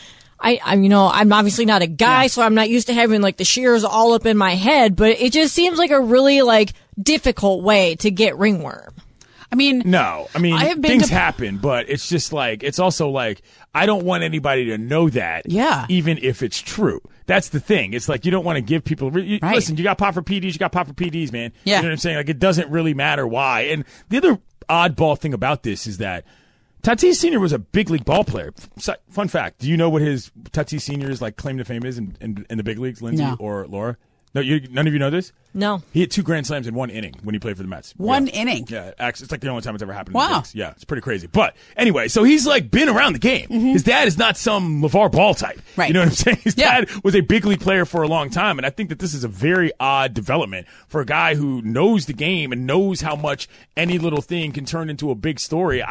Speaker 2: I'm obviously not a guy, so I'm not used to having like the shears all up in my head, but it just seems like a really like difficult way to get ringworm.
Speaker 3: I mean,
Speaker 4: things happen, but it's just like, it's also like, I don't want anybody to know that, even if it's true. That's the thing. It's like, you don't want to give people, listen, you got popped for PDs, you got popped for PDs, man.
Speaker 3: Yeah.
Speaker 4: You know what I'm saying? Like, it doesn't really matter why. And the other oddball thing about this is that Tatis Sr. was a big league ball player. Fun fact, do you know what his Tatis Sr.'s like claim to fame is in the big leagues, Lindsay or Laura? No, none of you know this?
Speaker 2: No.
Speaker 4: He hit 2 grand slams in 1 inning when he played for the Mets.
Speaker 3: One inning?
Speaker 4: Yeah, it's like the only time it's ever happened in the bigs. Yeah, it's pretty crazy. But anyway, so he's like been around the game. His dad is not some LeVar Ball type.
Speaker 3: Right.
Speaker 4: You know what I'm saying? His dad was a big league player for a long time, and I think that this is a very odd development for a guy who knows the game and knows how much any little thing can turn into a big story.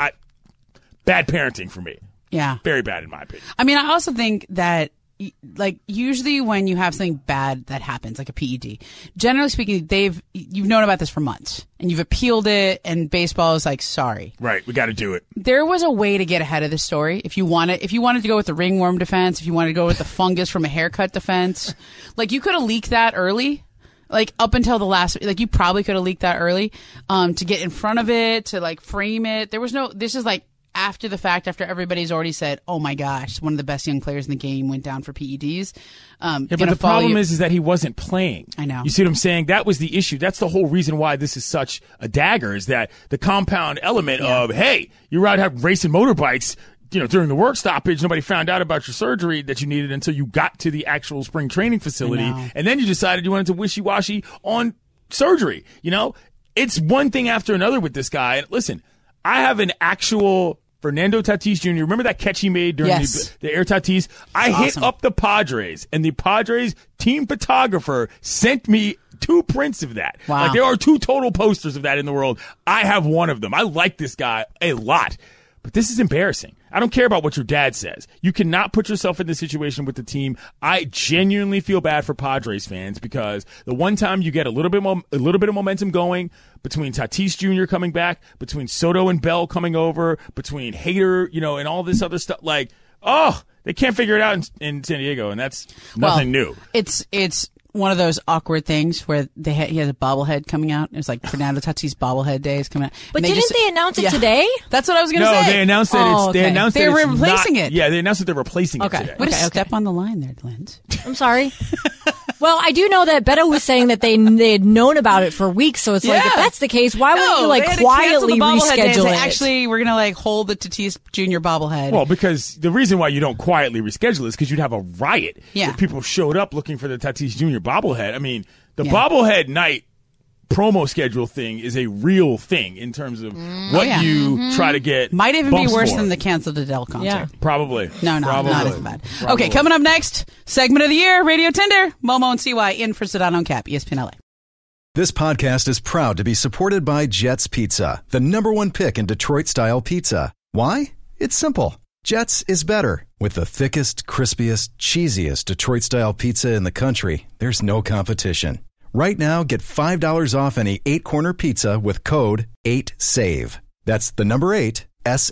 Speaker 4: Bad parenting for me.
Speaker 3: Yeah.
Speaker 4: Very bad in my opinion.
Speaker 3: I mean, I also think that, like, usually when you have something bad that happens, like a PED, generally speaking, you've known about this for months and you've appealed it, and baseball is like, sorry.
Speaker 4: Right. We got to do it.
Speaker 3: There was a way to get ahead of the story. If you wanted to go with the ringworm defense, if you wanted to go with the fungus from a haircut defense, like, you could have leaked that early. Like, up until the last, like, you probably could have leaked that early, to get in front of it, to like frame it. This is like, after the fact, after everybody's already said, oh my gosh, one of the best young players in the game went down for PEDs.
Speaker 4: But the problem is that he wasn't playing.
Speaker 3: I know.
Speaker 4: You see what I'm saying? That was the issue. That's the whole reason why this is such a dagger, is that the compound element of, hey, you're out racing motorbikes, during the work stoppage, nobody found out about your surgery that you needed until you got to the actual spring training facility. And then you decided you wanted to wishy-washy on surgery. It's one thing after another with this guy. And listen, I have an actual Fernando Tatis Jr. Remember that catch he made during the Air Tatis? I hit up the Padres, and the Padres team photographer sent me 2 prints of that.
Speaker 3: Wow.
Speaker 4: Like, there are 2 total posters of that in the world. I have one of them. I like this guy a lot. But this is embarrassing. I don't care about what your dad says. You cannot put yourself in this situation with the team. I genuinely feel bad for Padres fans, because the one time you get a little bit of momentum going between Tatis Jr. coming back, between Soto and Bell coming over, between Hader, and all this other stuff, like, they can't figure it out in San Diego, and that's nothing new.
Speaker 3: It's one of those awkward things where he has a bobblehead coming out. It's like Fernando Tatis bobblehead day is coming out.
Speaker 2: But didn't they announce it today?
Speaker 3: That's what I was going to say.
Speaker 4: No, they announced that they announced
Speaker 3: they're
Speaker 4: that
Speaker 3: replacing it.
Speaker 4: Yeah, they announced that they're replacing it today.
Speaker 3: What a step on the line there, Linz.
Speaker 2: I'm sorry. Well, I do know that Beto was saying that they had known about it for weeks, so it's like, if that's the case, why wouldn't you like quietly reschedule it?
Speaker 3: Actually, we're gonna like hold the Tatis Jr. bobblehead.
Speaker 4: Well, because the reason why you don't quietly reschedule is because you'd have a riot if people showed up looking for the Tatis Jr. bobblehead. I mean, the bobblehead night promo schedule thing is a real thing in terms of what you try to get.
Speaker 3: Might even be worse than the canceled Adele concert.
Speaker 4: Yeah. Probably.
Speaker 3: No, not as bad. Okay, coming up next, segment of the year, Radio Tinder, Momo and CY in for Sedano and Cap, ESPN LA.
Speaker 6: This podcast is proud to be supported by Jets Pizza, the #1 pick in Detroit-style pizza. Why? It's simple. Jets is better. With the thickest, crispiest, cheesiest Detroit-style pizza in the country, there's no competition. Right now, get $5 off any 8-corner pizza with code 8SAVE. That's the number 8,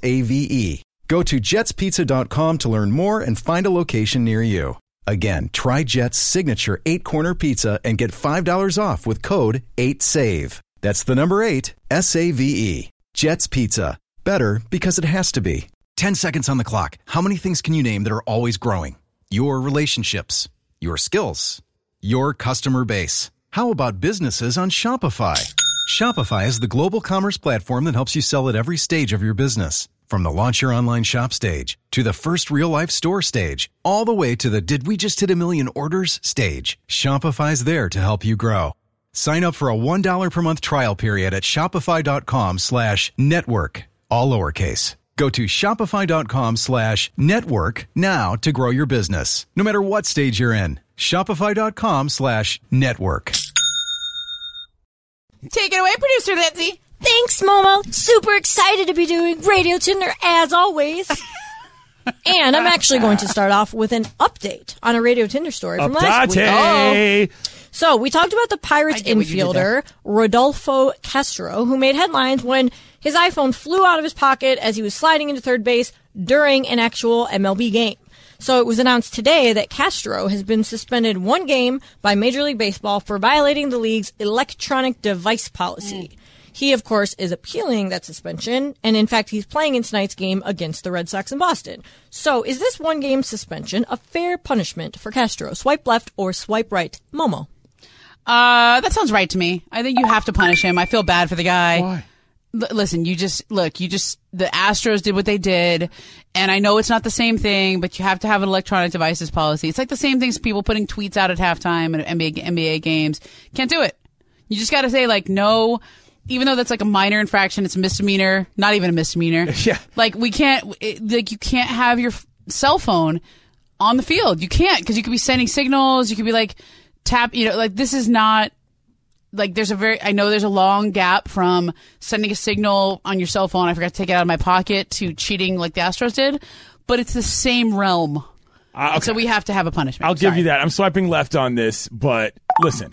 Speaker 6: SAVE. Go to jetspizza.com to learn more and find a location near you. Again, try Jet's signature 8-corner pizza and get $5 off with code 8SAVE. That's the number 8, SAVE. Jet's Pizza. Better because it has to be. 10 seconds on the clock. How many things can you name that are always growing? Your relationships, your skills, your customer base. How about businesses on Shopify? Shopify is the global commerce platform that helps you sell at every stage of your business. From the launch your online shop stage to the first real-life store stage, all the way to the did we just hit a million orders stage, Shopify's there to help you grow. Sign up for a $1 per month trial period at shopify.com/network, all lowercase. Go to shopify.com/network now to grow your business, no matter what stage you're in. Shopify.com/network.
Speaker 3: Take it away, producer Lindsay.
Speaker 2: Thanks, Momo. Super excited to be doing Radio Tinder as always. And I'm actually going to start off with an update on a Radio Tinder story from last week. So we talked about the Pirates infielder, Rodolfo Castro, who made headlines when his iPhone flew out of his pocket as he was sliding into third base during an actual MLB game. So it was announced today that Castro has been suspended 1 game by Major League Baseball for violating the league's electronic device policy. He, of course, is appealing that suspension, and in fact, he's playing in tonight's game against the Red Sox in Boston. So is this 1 game suspension a fair punishment for Castro? Swipe left or swipe right? Momo.
Speaker 3: That sounds right to me. I think you have to punish him. I feel bad for the guy.
Speaker 4: Why?
Speaker 3: Listen, the Astros did what they did, and I know it's not the same thing, but you have to have an electronic devices policy. It's like the same things people putting tweets out at halftime at NBA games. Can't do it. You just got to say, like, no, even though that's like a minor infraction, it's a misdemeanor, not even a misdemeanor.
Speaker 4: Yeah.
Speaker 3: Like, you can't have your cell phone on the field. You can't, because you could be sending signals. You could be like, this is not. Like, I know there's a long gap from sending a signal on your cell phone, I forgot to take it out of my pocket, to cheating like the Astros did, but it's the same realm.
Speaker 4: Okay.
Speaker 3: So we have to have a punishment.
Speaker 4: I'll give you that. I'm swiping left on this, but listen,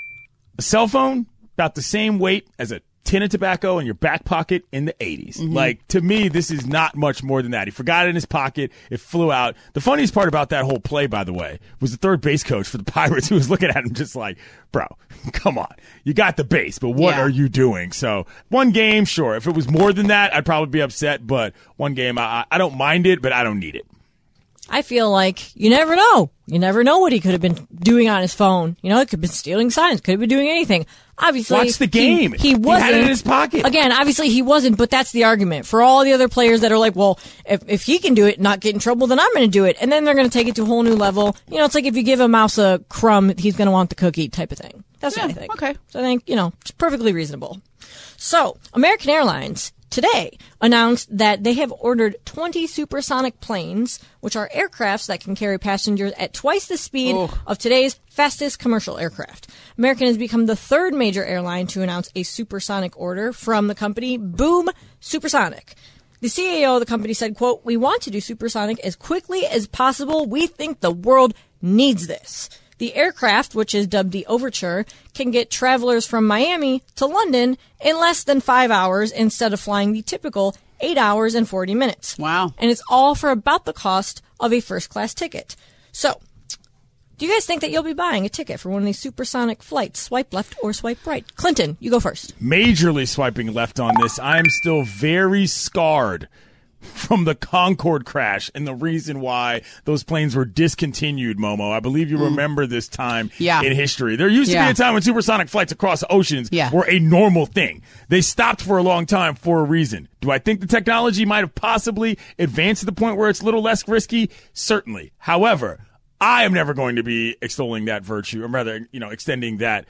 Speaker 4: a cell phone, about the same weight as a tin of tobacco in your back pocket in the 80s.
Speaker 3: Mm-hmm.
Speaker 4: Like, to me, this is not much more than that. He forgot it in his pocket. It flew out. The funniest part about that whole play, by the way, was the third base coach for the Pirates who was looking at him just like, bro, come on. You got the base, but what are you doing? So 1 game, sure. If it was more than that, I'd probably be upset. But 1 game, I don't mind it, but I don't need it.
Speaker 2: I feel like you never know. You never know what he could have been doing on his phone. You know, it could have been stealing signs, could have been doing anything. Obviously,
Speaker 4: watch the game.
Speaker 2: He wasn't.
Speaker 4: He had it in his pocket.
Speaker 2: Again, obviously he wasn't, but that's the argument. For all the other players that are like, well, if he can do it and not get in trouble, then I'm going to do it. And then they're going to take it to a whole new level. You know, it's like if you give a mouse a crumb, he's going to want the cookie type of thing. That's what I think.
Speaker 3: Okay.
Speaker 2: So I think, it's perfectly reasonable. So, American Airlines today announced that they have ordered 20 supersonic planes, which are aircrafts that can carry passengers at twice the speed of today's fastest commercial aircraft. American has become the 3rd major airline to announce a supersonic order from the company Boom Supersonic. The CEO of the company said, quote, "We want to do supersonic as quickly as possible. We think the world needs this." The aircraft, which is dubbed the Overture, can get travelers from Miami to London in less than 5 hours instead of flying the typical 8 hours and 40 minutes.
Speaker 3: Wow.
Speaker 2: And it's all for about the cost of a first-class ticket. So, do you guys think that you'll be buying a ticket for one of these supersonic flights? Swipe left or swipe right? Clinton, you go first.
Speaker 4: Majorly swiping left on this. I am still very scarred from the Concorde crash and the reason why those planes were discontinued, Momo. I believe you remember this time in history. There used to be a time when supersonic flights across the oceans were a normal thing. They stopped for a long time for a reason. Do I think the technology might have possibly advanced to the point where it's a little less risky? Certainly. However, I am never going to be extolling that virtue, or rather, extending that,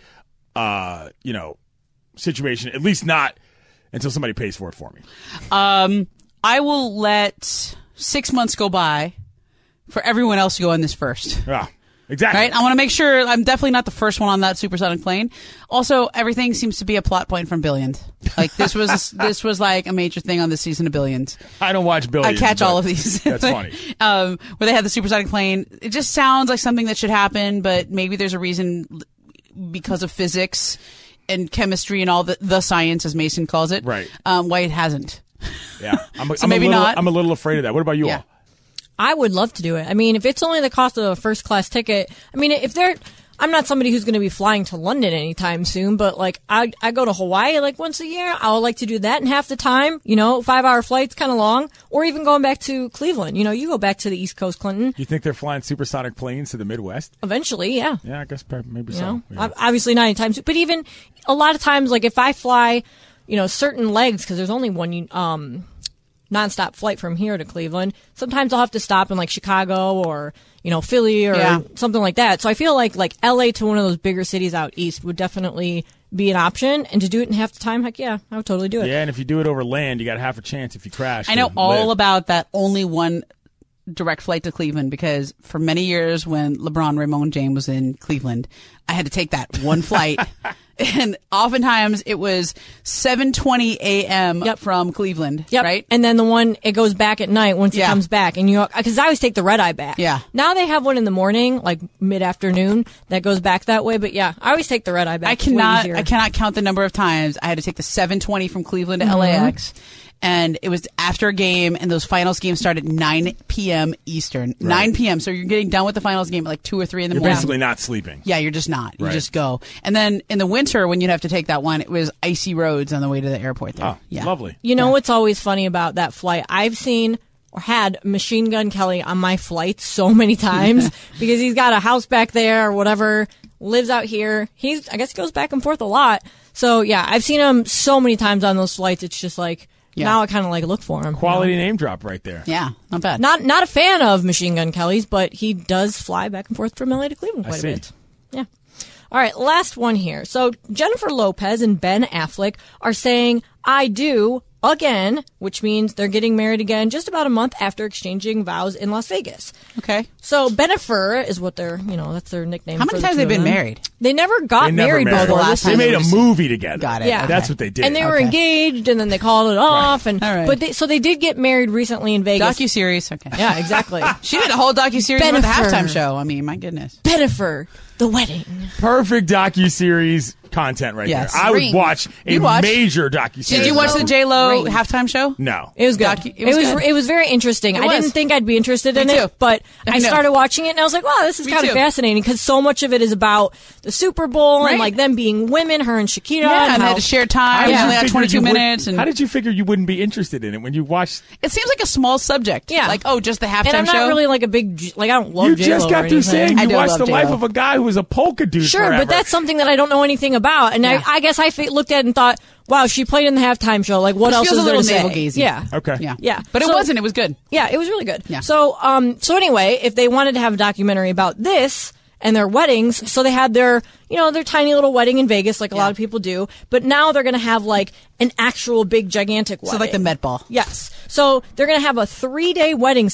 Speaker 4: situation, at least not until somebody pays for it for me.
Speaker 3: I will let 6 months go by for everyone else to go on this first.
Speaker 4: Yeah, exactly.
Speaker 3: Right? I want to make sure I'm definitely not the first one on that supersonic plane. Also, everything seems to be a plot point from Billions. Like, this was like a major thing on this season of Billions.
Speaker 4: I don't watch Billions.
Speaker 3: I catch all of these.
Speaker 4: That's funny.
Speaker 3: Where they had the supersonic plane. It just sounds like something that should happen, but maybe there's a reason because of physics and chemistry and all the science, as Mason calls it.
Speaker 4: Right.
Speaker 3: Why it hasn't.
Speaker 4: Yeah,
Speaker 3: maybe not.
Speaker 4: I'm a little afraid of that. What about you all?
Speaker 2: I would love to do it. I mean, if it's only the cost of a first class ticket, I mean, I'm not somebody who's going to be flying to London anytime soon, but like I go to Hawaii like once a year. I would like to do that in half the time. 5-hour flights, kind of long, or even going back to Cleveland. You go back to the East Coast, Clinton.
Speaker 4: You think they're flying supersonic planes to the Midwest?
Speaker 2: Eventually, yeah.
Speaker 4: Yeah, I guess maybe so.
Speaker 2: Yeah. Obviously not anytime soon, but even a lot of times, like if I fly, certain legs, because there's only one nonstop flight from here to Cleveland. Sometimes I'll have to stop in like Chicago or, Philly or something like that. So I feel like LA to one of those bigger cities out east would definitely be an option. And to do it in half the time, heck yeah, I would totally do it.
Speaker 4: Yeah, and if you do it over land, you got half a chance if you crash.
Speaker 3: I know all about that only one direct flight to Cleveland, because for many years when LeBron Raymond James was in Cleveland, I had to take that one flight. And oftentimes it was 7:20 a.m. from Cleveland, right?
Speaker 2: And then the one, it goes back at night once it comes back. And because I always take the red eye back.
Speaker 3: Yeah.
Speaker 2: Now they have one in the morning, like mid-afternoon, that goes back that way. But yeah, I always take the red eye back.
Speaker 3: I cannot count the number of times I had to take the 7:20 from Cleveland to LAX. and it was after a game, and those finals games start at 9 p.m. Eastern.
Speaker 4: Right.
Speaker 3: 9 p.m. So you're getting done with the finals game at like 2 or 3 in the morning.
Speaker 4: You're basically not sleeping.
Speaker 3: Yeah, you're just not. You
Speaker 4: Right.
Speaker 3: just go. And then in the winter, when you'd have to take that one, it was icy roads on the way to the airport there.
Speaker 4: Oh, lovely.
Speaker 2: You know what's always funny about that flight? I've seen or had Machine Gun Kelly on my flight so many times because he's got a house back there or whatever, lives out here. I guess he goes back and forth a lot. So yeah, I've seen him so many times on those flights. It's just like, now I kind of like look for him.
Speaker 4: Quality name drop right there.
Speaker 3: Yeah, not bad.
Speaker 2: Not a fan of Machine Gun Kelly's, but he does fly back and forth from LA to Cleveland quite a bit. Yeah. All right, last one here. So Jennifer Lopez and Ben Affleck are saying, I do, again, which means they're getting married again just about a month after exchanging vows in Las Vegas.
Speaker 3: Okay.
Speaker 2: So Bennifer is what that's their nickname.
Speaker 3: How many times have they been married?
Speaker 2: They never got married before.
Speaker 3: The last
Speaker 4: They
Speaker 3: time
Speaker 4: made a movie together.
Speaker 3: Got it.
Speaker 2: Yeah.
Speaker 4: That's what they did.
Speaker 2: And they were engaged, and then they called it off. And
Speaker 3: All right.
Speaker 2: so they did get married recently in Vegas.
Speaker 3: Docuseries. Okay.
Speaker 2: Yeah, exactly.
Speaker 3: She did a whole docuseries about the
Speaker 2: Bennifer.
Speaker 3: halftime show. I mean, my goodness.
Speaker 2: Bennifer, the wedding.
Speaker 4: Perfect docuseries content right
Speaker 3: Yes.
Speaker 4: there. I would
Speaker 5: Rings.
Speaker 4: watch a
Speaker 3: You'd watch.
Speaker 4: major docuseries.
Speaker 3: Did you watch the J-Lo
Speaker 5: Rings.
Speaker 3: halftime show?
Speaker 4: No.
Speaker 2: It was good. It was very interesting. I
Speaker 3: was.
Speaker 2: didn't think I'd be interested in
Speaker 3: Me too.
Speaker 2: it, but
Speaker 3: I
Speaker 2: I
Speaker 3: know.
Speaker 2: started watching it and I was like, wow, this is
Speaker 3: Me
Speaker 2: kind of
Speaker 3: too.
Speaker 2: fascinating because so much of it is about the Super Bowl and
Speaker 3: Right.
Speaker 2: like them being women, her and Shakira.
Speaker 3: Yeah, and they
Speaker 2: how-
Speaker 3: had to share
Speaker 4: How
Speaker 3: time.
Speaker 4: did
Speaker 3: They
Speaker 4: you
Speaker 3: only had
Speaker 4: figure
Speaker 3: 22
Speaker 4: you would-
Speaker 3: minutes. And
Speaker 4: How did you figure you wouldn't be interested in it when you watched?
Speaker 3: it seems like a small subject.
Speaker 2: Yeah.
Speaker 3: Like, just the halftime
Speaker 2: and I'm not
Speaker 3: show.
Speaker 2: really like a big, I don't love
Speaker 4: You
Speaker 2: J-Lo
Speaker 4: just
Speaker 2: or
Speaker 4: got through
Speaker 2: anything.
Speaker 4: saying
Speaker 3: I
Speaker 4: you
Speaker 3: do
Speaker 4: watched
Speaker 3: love
Speaker 4: the life
Speaker 3: J-Lo.
Speaker 4: of a guy who was a polka dude
Speaker 2: Sure,
Speaker 4: forever.
Speaker 2: but that's something that I don't know anything about. And
Speaker 3: Yeah.
Speaker 2: I guess I looked at it and thought, wow, she played in the halftime show. Like, what
Speaker 3: Which
Speaker 2: else
Speaker 3: feels
Speaker 2: is
Speaker 3: a
Speaker 2: there to
Speaker 3: little
Speaker 2: say?
Speaker 3: navel-gazing.
Speaker 2: Yeah.
Speaker 4: Okay.
Speaker 3: Yeah.
Speaker 2: Yeah.
Speaker 3: But it
Speaker 2: So-
Speaker 3: wasn't. It was good.
Speaker 2: Yeah, it was really good.
Speaker 3: Yeah.
Speaker 2: So, so anyway, if they wanted to have a documentary about this and their weddings, so they had their tiny little wedding in Vegas, like a lot of people do. But now they're going to have like an actual big, gigantic wedding.
Speaker 3: So like the Met Ball.
Speaker 2: Yes. So they're going to have a 3-day wedding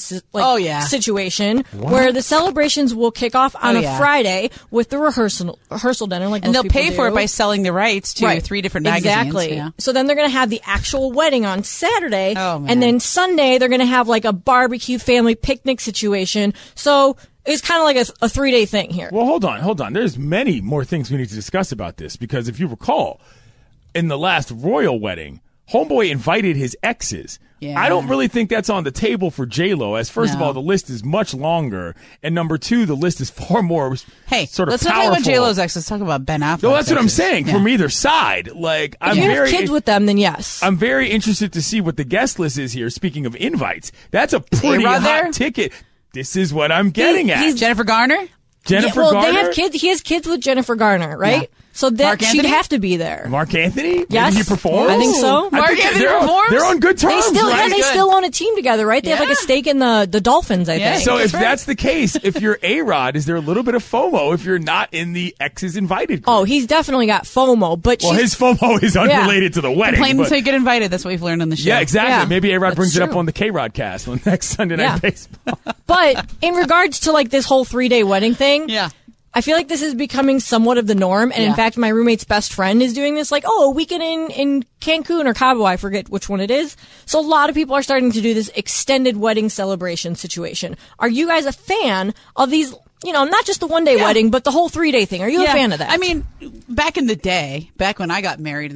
Speaker 2: situation where the celebrations will kick off on a Friday with the rehearsal dinner. Like
Speaker 3: And
Speaker 2: most
Speaker 3: they'll pay
Speaker 2: people
Speaker 3: for it
Speaker 2: do.
Speaker 3: by selling the rights to 3 different magazines.
Speaker 2: Exactly.
Speaker 3: Yeah.
Speaker 2: So then they're going to have the actual wedding on Saturday.
Speaker 3: Oh, man.
Speaker 2: And then Sunday, they're going to have like a barbecue family picnic situation. So it's kind of like a 3-day thing here.
Speaker 4: Well, hold on. There's many more things we need to discuss about this because if you recall, in the last royal wedding, Homeboy invited his exes.
Speaker 3: Yeah.
Speaker 4: I don't really think that's on the table for J-Lo, as first of
Speaker 3: No.
Speaker 4: all, the list is much longer, and number two, the list is far more
Speaker 3: Hey,
Speaker 4: sort of
Speaker 3: let's
Speaker 4: powerful.
Speaker 3: not talk about J-Lo's ex. Let's talk about Ben Affleck.
Speaker 4: No, that's what I'm saying. From either side, like
Speaker 2: If you have kids with them, then yes.
Speaker 4: I'm very interested to see what the guest list is here. Speaking of invites, that's a pretty
Speaker 3: A-Rod
Speaker 4: hot
Speaker 3: there?
Speaker 4: ticket. This is what I'm getting at.
Speaker 3: Jennifer Garner?
Speaker 4: Jennifer
Speaker 2: well,
Speaker 4: Garner.
Speaker 2: they have kids. He has kids with Jennifer Garner, right?
Speaker 3: Yeah.
Speaker 2: So that
Speaker 3: Mark
Speaker 2: she'd
Speaker 3: Anthony?
Speaker 2: have to be there.
Speaker 4: Mark Anthony?
Speaker 2: Yes.
Speaker 4: Maybe he performs?
Speaker 2: I think so.
Speaker 4: I
Speaker 3: Mark
Speaker 4: think
Speaker 3: Anthony
Speaker 4: they're
Speaker 3: performs?
Speaker 4: They're on good terms,
Speaker 2: They still,
Speaker 4: right?
Speaker 2: they still own a team together, right? They have like a
Speaker 3: Yeah.
Speaker 2: stake in the Dolphins, I
Speaker 3: Yeah.
Speaker 2: think.
Speaker 4: So if
Speaker 3: right.
Speaker 4: that's the case, if you're A-Rod, is there a little bit of FOMO if you're not in the exes invited group?
Speaker 2: Oh, he's definitely got FOMO, but
Speaker 4: well,
Speaker 2: she's
Speaker 4: his FOMO is unrelated to the wedding.
Speaker 3: Complain
Speaker 4: but-
Speaker 3: until you get invited. That's what we've learned on the show.
Speaker 4: yeah, exactly.
Speaker 2: Yeah,
Speaker 4: Maybe A-Rod
Speaker 2: that's
Speaker 4: brings it up
Speaker 2: true.
Speaker 4: on the K-Rod cast on next Sunday Night
Speaker 2: Yeah.
Speaker 4: Baseball.
Speaker 2: But in regards to like this whole 3-day wedding thing,
Speaker 3: Yeah.
Speaker 2: I feel like this is becoming somewhat of the norm. And in
Speaker 3: Yeah.
Speaker 2: fact, my roommate's best friend is doing this, like, a weekend in Cancun or Cabo. I forget which one it is. So a lot of people are starting to do this extended wedding celebration situation. Are you guys a fan of these, not just the 1-day wedding, but the whole 3-day thing? Are you a fan of that?
Speaker 3: I mean, back in the day, back when I got married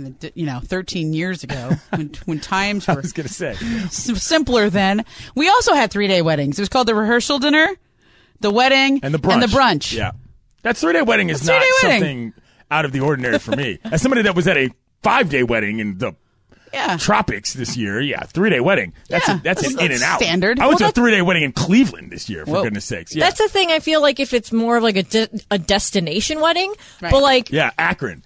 Speaker 3: 13 years ago, when times
Speaker 4: I
Speaker 3: were
Speaker 4: was going to say.
Speaker 3: simpler then, we also had 3-day weddings. It was called the rehearsal dinner, the wedding,
Speaker 4: And the brunch.
Speaker 3: Yeah.
Speaker 4: That 3-day wedding is
Speaker 3: A 3-day
Speaker 4: not
Speaker 3: wedding.
Speaker 4: something out of the ordinary for me. As somebody that was at a 5-day wedding in the
Speaker 3: Yeah.
Speaker 4: tropics this year, 3-day wedding. That's
Speaker 3: Yeah.
Speaker 4: an
Speaker 3: That's
Speaker 4: in and out.
Speaker 3: standard.
Speaker 4: I went
Speaker 3: Well,
Speaker 4: to a 3-day wedding in Cleveland this year, for
Speaker 3: Whoa.
Speaker 4: goodness sakes. Yeah.
Speaker 2: that's the thing. I feel like if it's more of like a destination wedding,
Speaker 3: Right.
Speaker 2: but like,
Speaker 4: yeah, Akron.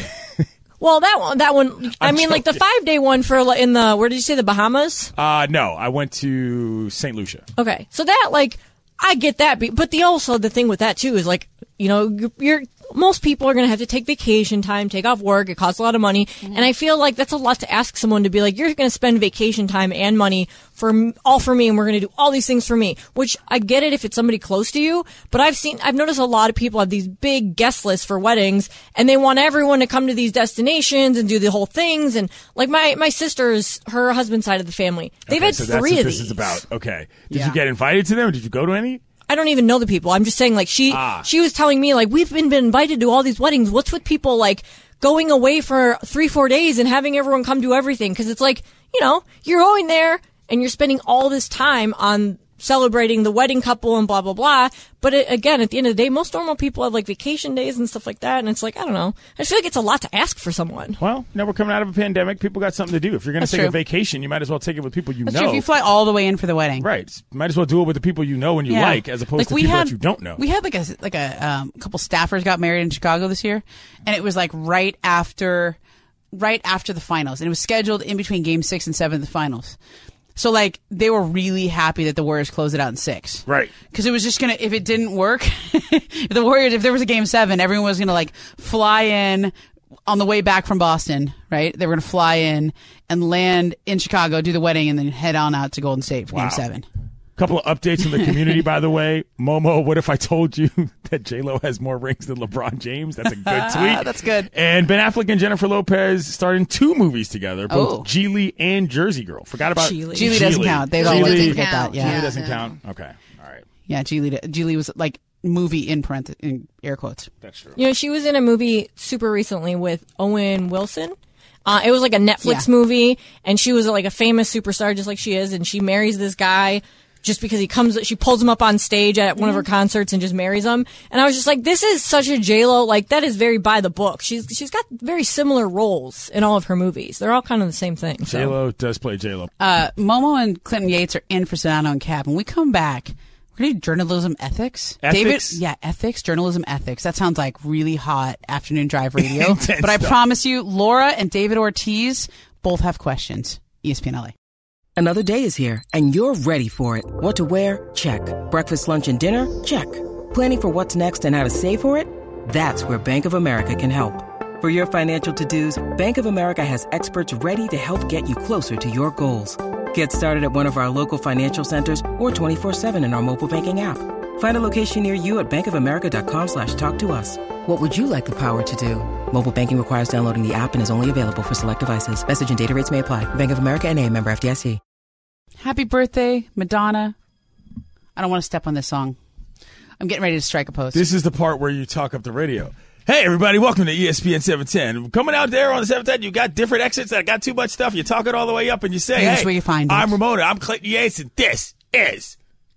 Speaker 2: well, that one, I
Speaker 4: I'm
Speaker 2: mean, like the
Speaker 4: joking.
Speaker 2: 5-day one for like, in the, where did you say, the Bahamas?
Speaker 4: No, I went to St. Lucia.
Speaker 2: Okay. So that, like, I get that, but the thing with that too is like, most people are going to have to take vacation time, take off work. It costs a lot of money.
Speaker 3: Mm-hmm.
Speaker 2: And I feel like that's a lot to ask someone to be like, you're going to spend vacation time and money for me, and we're going to do all these things for me, which I get it if it's somebody close to you. But I've noticed a lot of people have these big guest lists for weddings and they want everyone to come to these destinations and do the whole things. And like my sister's, her husband's side of the family, they've had
Speaker 4: So that's
Speaker 2: 3
Speaker 4: what
Speaker 2: of
Speaker 4: this
Speaker 2: these.
Speaker 4: is about. Okay. Did
Speaker 3: Yeah.
Speaker 4: you get invited to them? Or did you go to any?
Speaker 2: I don't even know the people. I'm just saying, like, she was telling me, like, we've been invited to all these weddings. What's with people, like, going away for 3-4 days and having everyone come to everything? Because it's like, you're going there and you're spending all this time on celebrating the wedding couple and blah, blah, blah. But again, at the end of the day, most normal people have like vacation days and stuff like that. And it's like, I don't know. I feel like it's a lot to ask for someone.
Speaker 4: Well, we're coming out of a pandemic. People got something to do. If you're going to take a vacation, you might as well take it with people
Speaker 3: That's
Speaker 4: know.
Speaker 3: True. If you fly all the way in for the wedding.
Speaker 4: Right. Might as well do it with the people you know and you like, as opposed to people that you don't know.
Speaker 3: We had like a couple staffers got married in Chicago this year. And it was like right after the finals. And it was scheduled in between game 6 and 7 of the finals. So, like, they were really happy that the Warriors closed it out in 6.
Speaker 4: Right.
Speaker 3: Because it was just going to, if it didn't work, if there was a game 7, everyone was going to, like, fly in on the way back from Boston, right? They were going to fly in and land in Chicago, do the wedding, and then head on out to Golden State for game 7.
Speaker 4: Couple of updates from the community, by the way. Momo, what if I told you that J-Lo has more rings than LeBron James? That's a good tweet.
Speaker 3: That's good.
Speaker 4: And Ben Affleck and Jennifer Lopez starring 2 movies together, both Geely and Jersey Girl. Forgot about
Speaker 3: Geely doesn't count. They don't
Speaker 5: doesn't
Speaker 3: forget
Speaker 5: count.
Speaker 3: that. Yeah.
Speaker 4: Geely doesn't count? Okay. All right.
Speaker 3: Yeah, Geely was like movie in air quotes.
Speaker 4: That's true.
Speaker 2: She was in a movie super recently with Owen Wilson. It was like a Netflix movie, and she was like a famous superstar just like she is, and she marries this guy just because she pulls him up on stage at one of her concerts and just marries him. And I was just like, this is such a J-Lo, like, that is very by the book. She's got very similar roles in all of her movies. They're all kind of the same thing. So.
Speaker 4: J-Lo does play J-Lo.
Speaker 3: Momo and Clinton Yates are in for Sedano and Cap. When we come back, we're going to do journalism ethics.
Speaker 4: Ethics?
Speaker 3: Ethics, journalism ethics. That sounds like really hot afternoon drive radio. But I promise you, Laura and David Ortiz both have questions. ESPN LA.
Speaker 8: Another day is here, and you're ready for it. What to wear? Check. Breakfast, lunch, and dinner? Check. Planning for what's next and how to save for it? That's where Bank of America can help. For your financial to-dos, Bank of America has experts ready to help get you closer to your goals. Get started at one of our local financial centers or 24/7 in our mobile banking app. Find a location near you at bankofamerica.com/talktous. What would you like the power to do? Mobile banking requires downloading the app and is only available for select devices. Message and data rates may apply. Bank of America N.A., member FDIC.
Speaker 3: Happy birthday, Madonna. I don't want to step on this song. I'm getting ready to strike a pose.
Speaker 4: This is the part where you talk up the radio. Hey, everybody, welcome to ESPN 710. Coming out there on the 710, you got different exits that got too much stuff. You talk it all the way up and you say,
Speaker 3: Here's where you find
Speaker 4: I'm
Speaker 3: it.
Speaker 4: Ramona, I'm Clayton Yates, and this is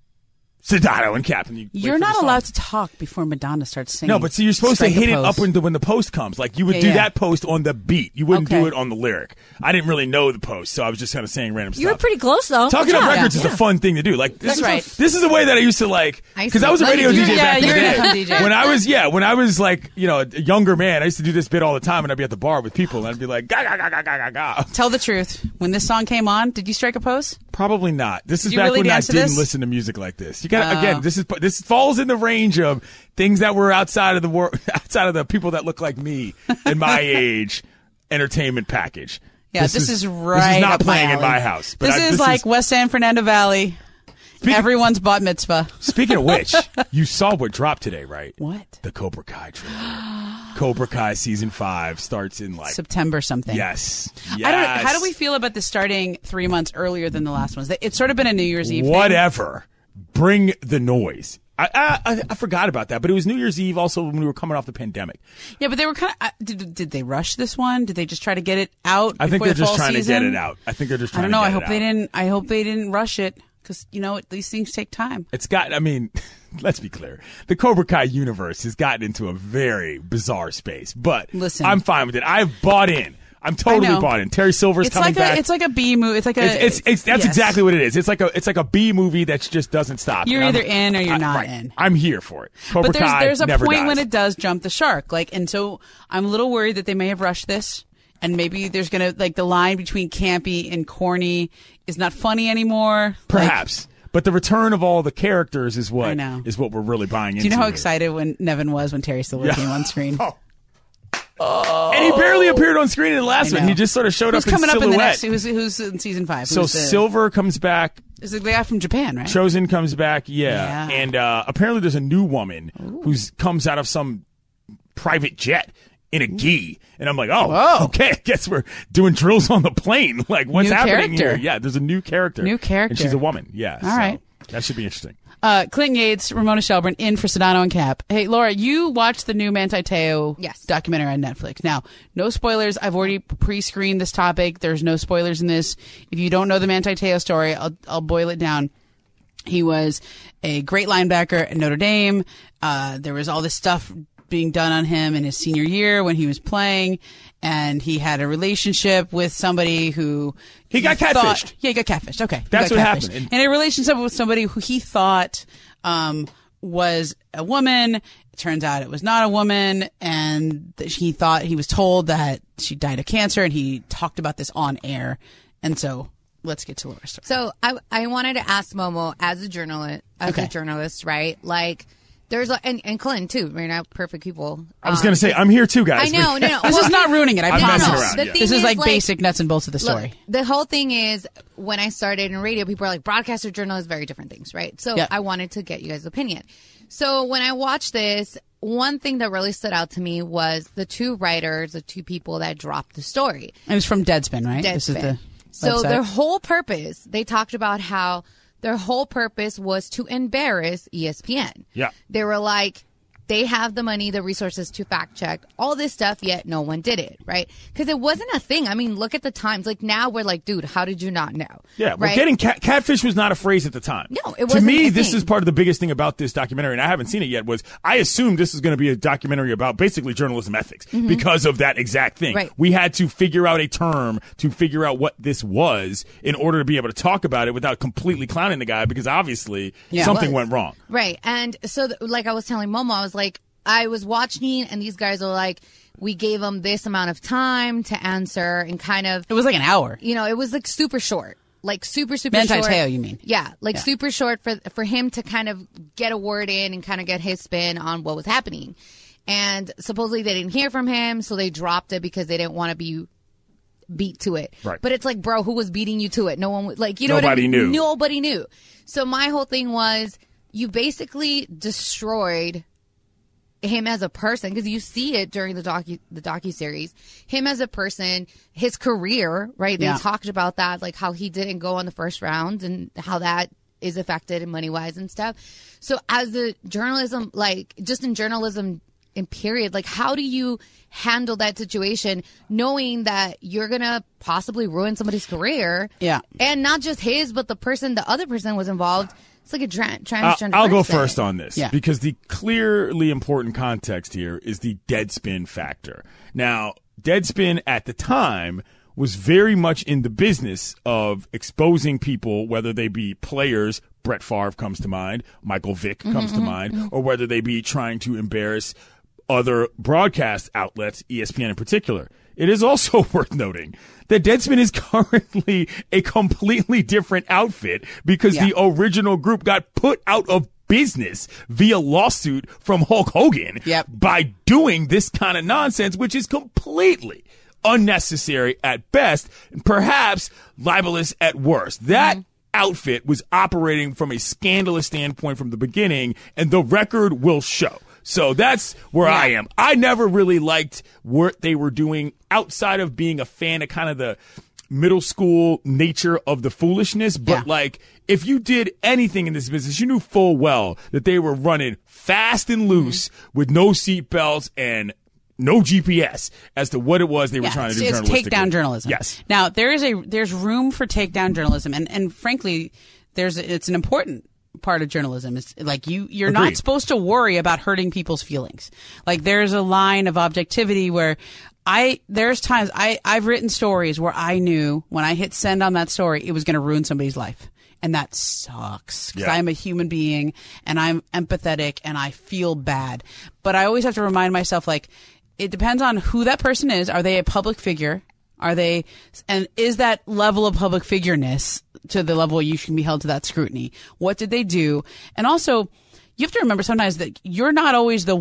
Speaker 4: Sedano and Cap.
Speaker 3: You're not allowed to talk before Madonna starts singing.
Speaker 4: No, but see, you're supposed to hit it up when the post comes. Like, you would do that post on the beat. You wouldn't do it on the lyric. I didn't really know the post, so I was just kind of saying random stuff.
Speaker 2: You were pretty close, though.
Speaker 4: Talking up records is a fun thing to do. Like, this is the way that I used to, like, because I was a radio DJ back in the day. When I was like, a younger man, I used to do this bit all the time, and I'd be at the bar with people, and I'd be like, ga ga ga ga ga ga ga.
Speaker 3: Tell the truth. When this song came on, did you strike a pose?
Speaker 4: Probably not. This is back when I didn't listen to music like this. You got again. This falls in the range of things that were outside of the world, outside of the people that look like me in my age. Entertainment package.
Speaker 3: Yeah, this is right.
Speaker 4: This is not
Speaker 3: up
Speaker 4: playing
Speaker 3: my
Speaker 4: in my house. But
Speaker 3: this is like West San Fernando Valley. Everyone's bat mitzvah.
Speaker 4: Speaking of which, you saw what dropped today, right?
Speaker 3: What?
Speaker 4: The Cobra Kai trailer. Cobra Kai season 5 starts in like
Speaker 3: September something.
Speaker 4: Yes.
Speaker 3: How do we feel about this starting 3 months earlier than the last ones? It's sort of been a New Year's Eve
Speaker 4: Whatever. Bring the noise. I forgot about that, but it was New Year's Eve also when we were coming off the pandemic.
Speaker 3: Yeah, but they were kind of did they rush this one? Did they just try to get it out?
Speaker 4: I think they're just trying
Speaker 3: season?
Speaker 4: to get it out. I think they're just trying
Speaker 3: I don't know.
Speaker 4: to get it out.
Speaker 3: I hope they didn't rush it because these things take time.
Speaker 4: Let's be clear. The Cobra Kai universe has gotten into a very bizarre space, but
Speaker 3: listen,
Speaker 4: I'm fine with it. I've bought in. I'm totally bought in. Terry Silver's coming back.
Speaker 3: It's like a B movie. It's like a.
Speaker 4: That's exactly what it is. It's like a B movie that just doesn't stop.
Speaker 3: You're either in or you're not in.
Speaker 4: I'm here for it. Cobra Kai
Speaker 3: there's a
Speaker 4: never
Speaker 3: point
Speaker 4: dies.
Speaker 3: when it does jump the shark. And so I'm a little worried that they may have rushed this, and maybe there's gonna the line between campy and corny is not funny anymore.
Speaker 4: Perhaps. But the return of all the characters is what we're really buying into.
Speaker 3: Do you know how excited when Nevin was when Terry Silver came on screen?
Speaker 4: And he barely appeared on screen in the last one. He just sort of showed up in silhouette.
Speaker 3: Up in the next? Who's in season 5?
Speaker 4: So Silver comes back.
Speaker 3: Is the guy from Japan, right?
Speaker 4: Chosen comes back, yeah. And apparently there's a new woman who comes out of some private jet in a gi. And I'm like, okay, I guess we're doing drills on the plane. Like, what's happening here? Yeah, there's a new character.
Speaker 3: New character.
Speaker 4: And she's a woman, yeah.
Speaker 3: All right.
Speaker 4: That should be interesting.
Speaker 3: Clinton Yates, Ramona Shelburne in for Sedano and Cap. Hey, Laura, you watched the new Manti Te'o documentary on Netflix. Now, no spoilers. I've already pre-screened this topic. There's no spoilers in this. If you don't know the Manti Te'o story, I'll boil it down. He was a great linebacker at Notre Dame. There was all this stuff being done on him in his senior year when he was playing, and he had a relationship with somebody who
Speaker 4: he got catfished.
Speaker 3: Yeah, he got catfished. Okay,
Speaker 4: that's what happened.
Speaker 3: And a relationship with somebody who he thought was a woman. It turns out it was not a woman, and he was told that she died of cancer, and he talked about this on air. And so let's get to Laura's story.
Speaker 5: So I wanted to ask Momo as a journalist, right? Like, there's and Clinton too. We're not perfect people.
Speaker 4: I was going to say I'm here too, guys.
Speaker 5: I know. No.
Speaker 3: This is not ruining it. I promise.
Speaker 5: This
Speaker 3: is like basic nuts and bolts of the story.
Speaker 5: Look, the whole thing is, when I started in radio, people are like, broadcaster, journalist, very different things, right? So I wanted to get you guys' opinion. So when I watched this, one thing that really stood out to me was the two writers, the two people that dropped the story.
Speaker 3: And it's from Deadspin, right?
Speaker 5: Deadspin.
Speaker 3: This is the
Speaker 5: so
Speaker 3: website.
Speaker 5: Their whole purpose, they talked about how their whole purpose was to embarrass ESPN.
Speaker 4: Yeah.
Speaker 5: They were like, they have the money, the resources to fact check all this stuff, yet no one did it, right? Because it wasn't a thing. I mean, look at the times. Like, now we're like, dude, how did you not know?
Speaker 4: Yeah,
Speaker 5: right?
Speaker 4: Getting catfish was not a phrase at the time.
Speaker 5: No, it wasn't.
Speaker 4: To me, this is part of the biggest thing about this documentary, and I haven't seen it yet, was I assumed this is going to be a documentary about basically journalism ethics because of that exact thing.
Speaker 5: Right.
Speaker 4: We had to figure out a term to figure out what this was in order to be able to talk about it without completely clowning the guy, because obviously something went wrong.
Speaker 5: Right. And so, like I was telling Momo, I was like, I was watching, and these guys are like, we gave them this amount of time to answer, and kind of...
Speaker 3: It was like an hour.
Speaker 5: You know, it was like super short. Like super short.
Speaker 3: Manti Te'o, you mean?
Speaker 5: Yeah, super short for him to kind of get a word in and kind of get his spin on what was happening. And supposedly they didn't hear from him, so they dropped it because they didn't want to be beat to it.
Speaker 4: Right.
Speaker 5: But it's like, bro, who was beating you to it? No one, like, you know what I
Speaker 4: Nobody
Speaker 5: mean?
Speaker 4: knew.
Speaker 5: Nobody knew. So my whole thing was, you basically destroyed him as a person, because you see it during the docuseries, him as a person, his career, right? They talked about that, like how he didn't go on the first round and how that is affected in money-wise and stuff. So as a journalism, like just in journalism in period, like how do you handle that situation knowing that you're going to possibly ruin somebody's career?
Speaker 3: Yeah.
Speaker 5: And not just his, but the other person was involved. It's like a transgender
Speaker 4: I'll go
Speaker 5: person.
Speaker 4: first on this because the clearly important context here is the Deadspin factor. Now, Deadspin at the time was very much in the business of exposing people, whether they be players, Brett Favre comes to mind, Michael Vick comes to mind, or whether they be trying to embarrass other broadcast outlets, ESPN in particular. It is also worth noting that Deadspin is currently a completely different outfit because the original group got put out of business via lawsuit from Hulk Hogan by doing this kind of nonsense, which is completely unnecessary at best and perhaps libelous at worst. That outfit was operating from a scandalous standpoint from the beginning, and the record will show. So that's where I am. I never really liked what they were doing outside of being a fan of kind of the middle school nature of the foolishness. But like, if you did anything in this business, you knew full well that they were running fast and loose with no seatbelts and no GPS as to what it was they were trying to do.
Speaker 3: It's takedown journalism.
Speaker 4: Yes.
Speaker 3: Now there's room for takedown journalism, and frankly, it's an important part of journalism. Is like you're not supposed to worry about hurting people's feelings. Like there's a line of objectivity where there's times I've written stories where I knew when I hit send on that story, it was going to ruin somebody's life. And that sucks because I'm a human being and I'm empathetic and I feel bad. But I always have to remind myself, like, it depends on who that person is. Are they a public figure? And is that level of public figureness to the level you should be held to that scrutiny? What did they do? And also, you have to remember sometimes that you're not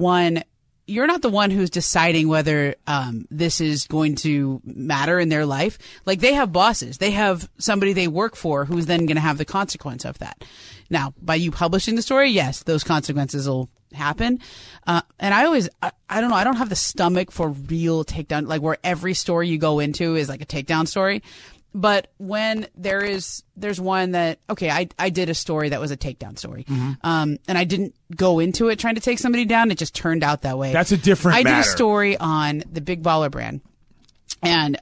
Speaker 3: the one who's deciding whether this is going to matter in their life. Like, they have bosses. They have somebody they work for who's then going to have the consequence of that. Now, by you publishing the story, yes, those consequences will happen. And I don't know, I don't have the stomach for real takedown, like where every story you go into is like a takedown story. But when there's one that, okay, I did a story that was a takedown story. And I didn't go into it trying to take somebody down. It just turned out that way.
Speaker 4: That's a different matter.
Speaker 3: I did a story on the Big Baller brand. And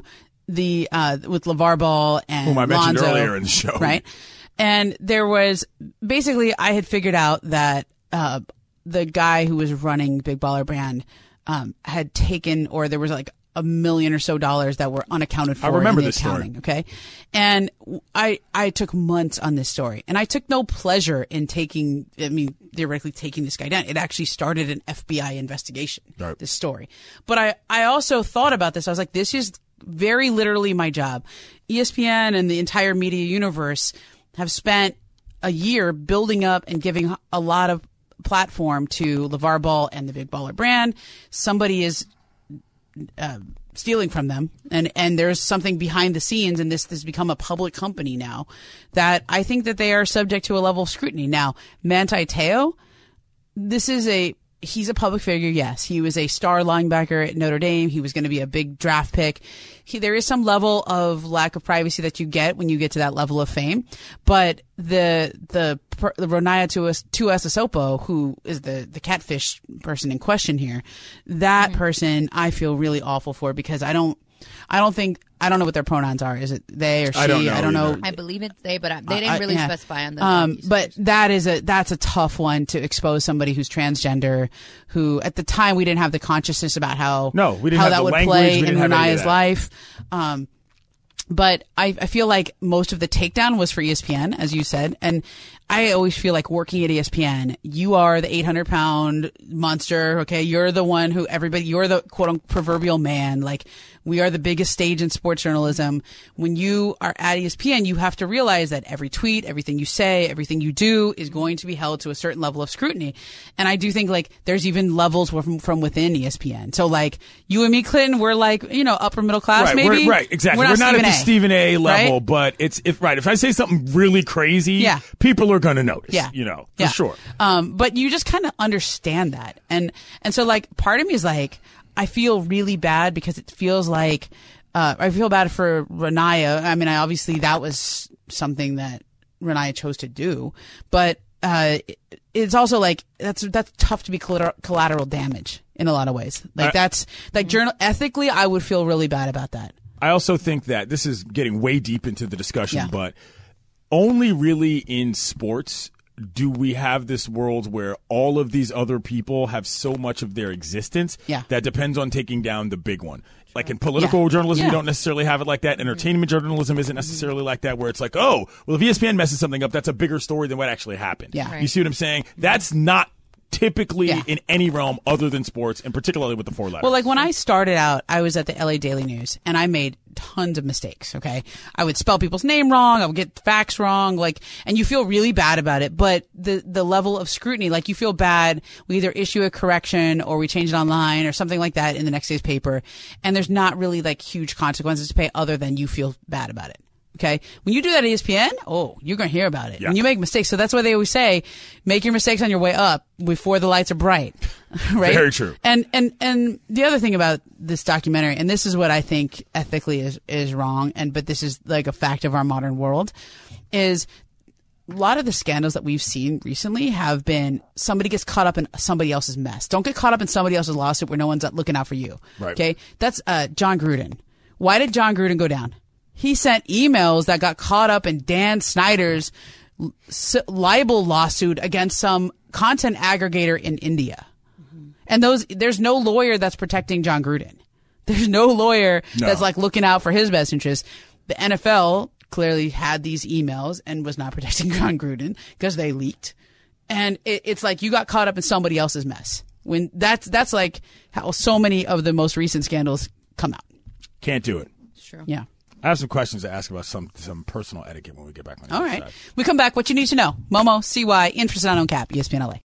Speaker 3: with LeVar Ball and
Speaker 4: whom I mentioned
Speaker 3: Lonzo,
Speaker 4: earlier in the show.
Speaker 3: Right? And there was, basically, I had figured out that the guy who was running Big Baller brand had taken, or there was like $1 million or so that were unaccounted for.
Speaker 4: I remember
Speaker 3: in the
Speaker 4: this
Speaker 3: accounting,
Speaker 4: story.
Speaker 3: Okay, and I took months on this story, and I took no pleasure in theoretically taking this guy down. It actually started an FBI investigation.
Speaker 4: Right.
Speaker 3: This story, but I also thought about this. I was like, this is very literally my job. ESPN and the entire media universe have spent a year building up and giving a lot of platform to LeVar Ball and the Big Baller brand. Somebody is stealing from them, and there's something behind the scenes, and this has become a public company now that I think that they are subject to a level of scrutiny. Now, Manti Te'o, he's a public figure, yes. He was a star linebacker at Notre Dame. He was going to be a big draft pick. There is some level of lack of privacy that you get when you get to that level of fame. But the Ronaya Tuiasosopo, who is the catfish person in question here, that person I feel really awful for, because I don't know what their pronouns are. Is it they or she?
Speaker 4: I don't know.
Speaker 5: I believe it's they, but they didn't really specify on the
Speaker 3: but that's a tough one to expose somebody who's transgender, who at the time we didn't have the consciousness about how that would play in Ronaya's life. But I feel like most of the takedown was for ESPN, as you said. And I always feel like working at ESPN, you are the 800-pound monster, okay? You're the one who you're the quote-unquote proverbial man. Like, we are the biggest stage in sports journalism. When you are at ESPN, you have to realize that every tweet, everything you say, everything you do is going to be held to a certain level of scrutiny. And I do think, like, there's even levels from within ESPN. So, like, you and me, Clinton, we're like, upper middle class,
Speaker 4: right,
Speaker 3: maybe.
Speaker 4: Right, exactly. We're not at the Stephen A. level, right? But if I say something really crazy, people are going to notice, for sure.
Speaker 3: But you just kind of understand that. And so, like, part of me is like, I feel really bad because it feels like, I feel bad for Ronaya. I mean, obviously that was something that Ronaya chose to do, but, it's also like, that's tough to be collateral damage in a lot of ways. Like, that's like ethically, I would feel really bad about that.
Speaker 4: I also think that this is getting way deep into the discussion, but only really in sports do we have this world where all of these other people have so much of their existence that depends on taking down the big one. Like in political journalism, you don't necessarily have it like that. Entertainment journalism isn't necessarily like that, where it's like, oh, well, if ESPN messes something up, that's a bigger story than what actually happened.
Speaker 3: Yeah. Right.
Speaker 4: You see what I'm saying? That's not typically in any realm other than sports, and particularly with the four letters.
Speaker 3: Well, like when I started out, I was at the LA Daily News, and I made tons of mistakes, okay? I would spell people's name wrong, I would get facts wrong, and you feel really bad about it, but the level of scrutiny, like, you feel bad, we either issue a correction or we change it online or something like that in the next day's paper, and there's not really, like, huge consequences to pay other than you feel bad about it. Okay. When you do that at ESPN, you're going to hear about it. Yeah. And you make mistakes. So that's why they always say, make your mistakes on your way up before the lights are bright. Right?
Speaker 4: Very true.
Speaker 3: And the other thing about this documentary, and this is what I think ethically is wrong, but this is like a fact of our modern world, is a lot of the scandals that we've seen recently have been somebody gets caught up in somebody else's mess. Don't get caught up in somebody else's lawsuit where no one's looking out for you. Right. Okay. That's John Gruden. Why did John Gruden go down? He sent emails that got caught up in Dan Snyder's libel lawsuit against some content aggregator in India. Mm-hmm. And there's no lawyer that's protecting John Gruden. There's no lawyer that's like looking out for his best interests. The NFL clearly had these emails and was not protecting John Gruden because they leaked. And it's like you got caught up in somebody else's mess. When that's like how so many of the most recent scandals come out.
Speaker 4: Can't do it.
Speaker 5: It's true.
Speaker 3: Yeah.
Speaker 4: I have some questions to ask about some personal etiquette when we get back on the other side.
Speaker 3: We come back. What you need to know. Momo, CY, in for Sedano and Cap, ESPN LA.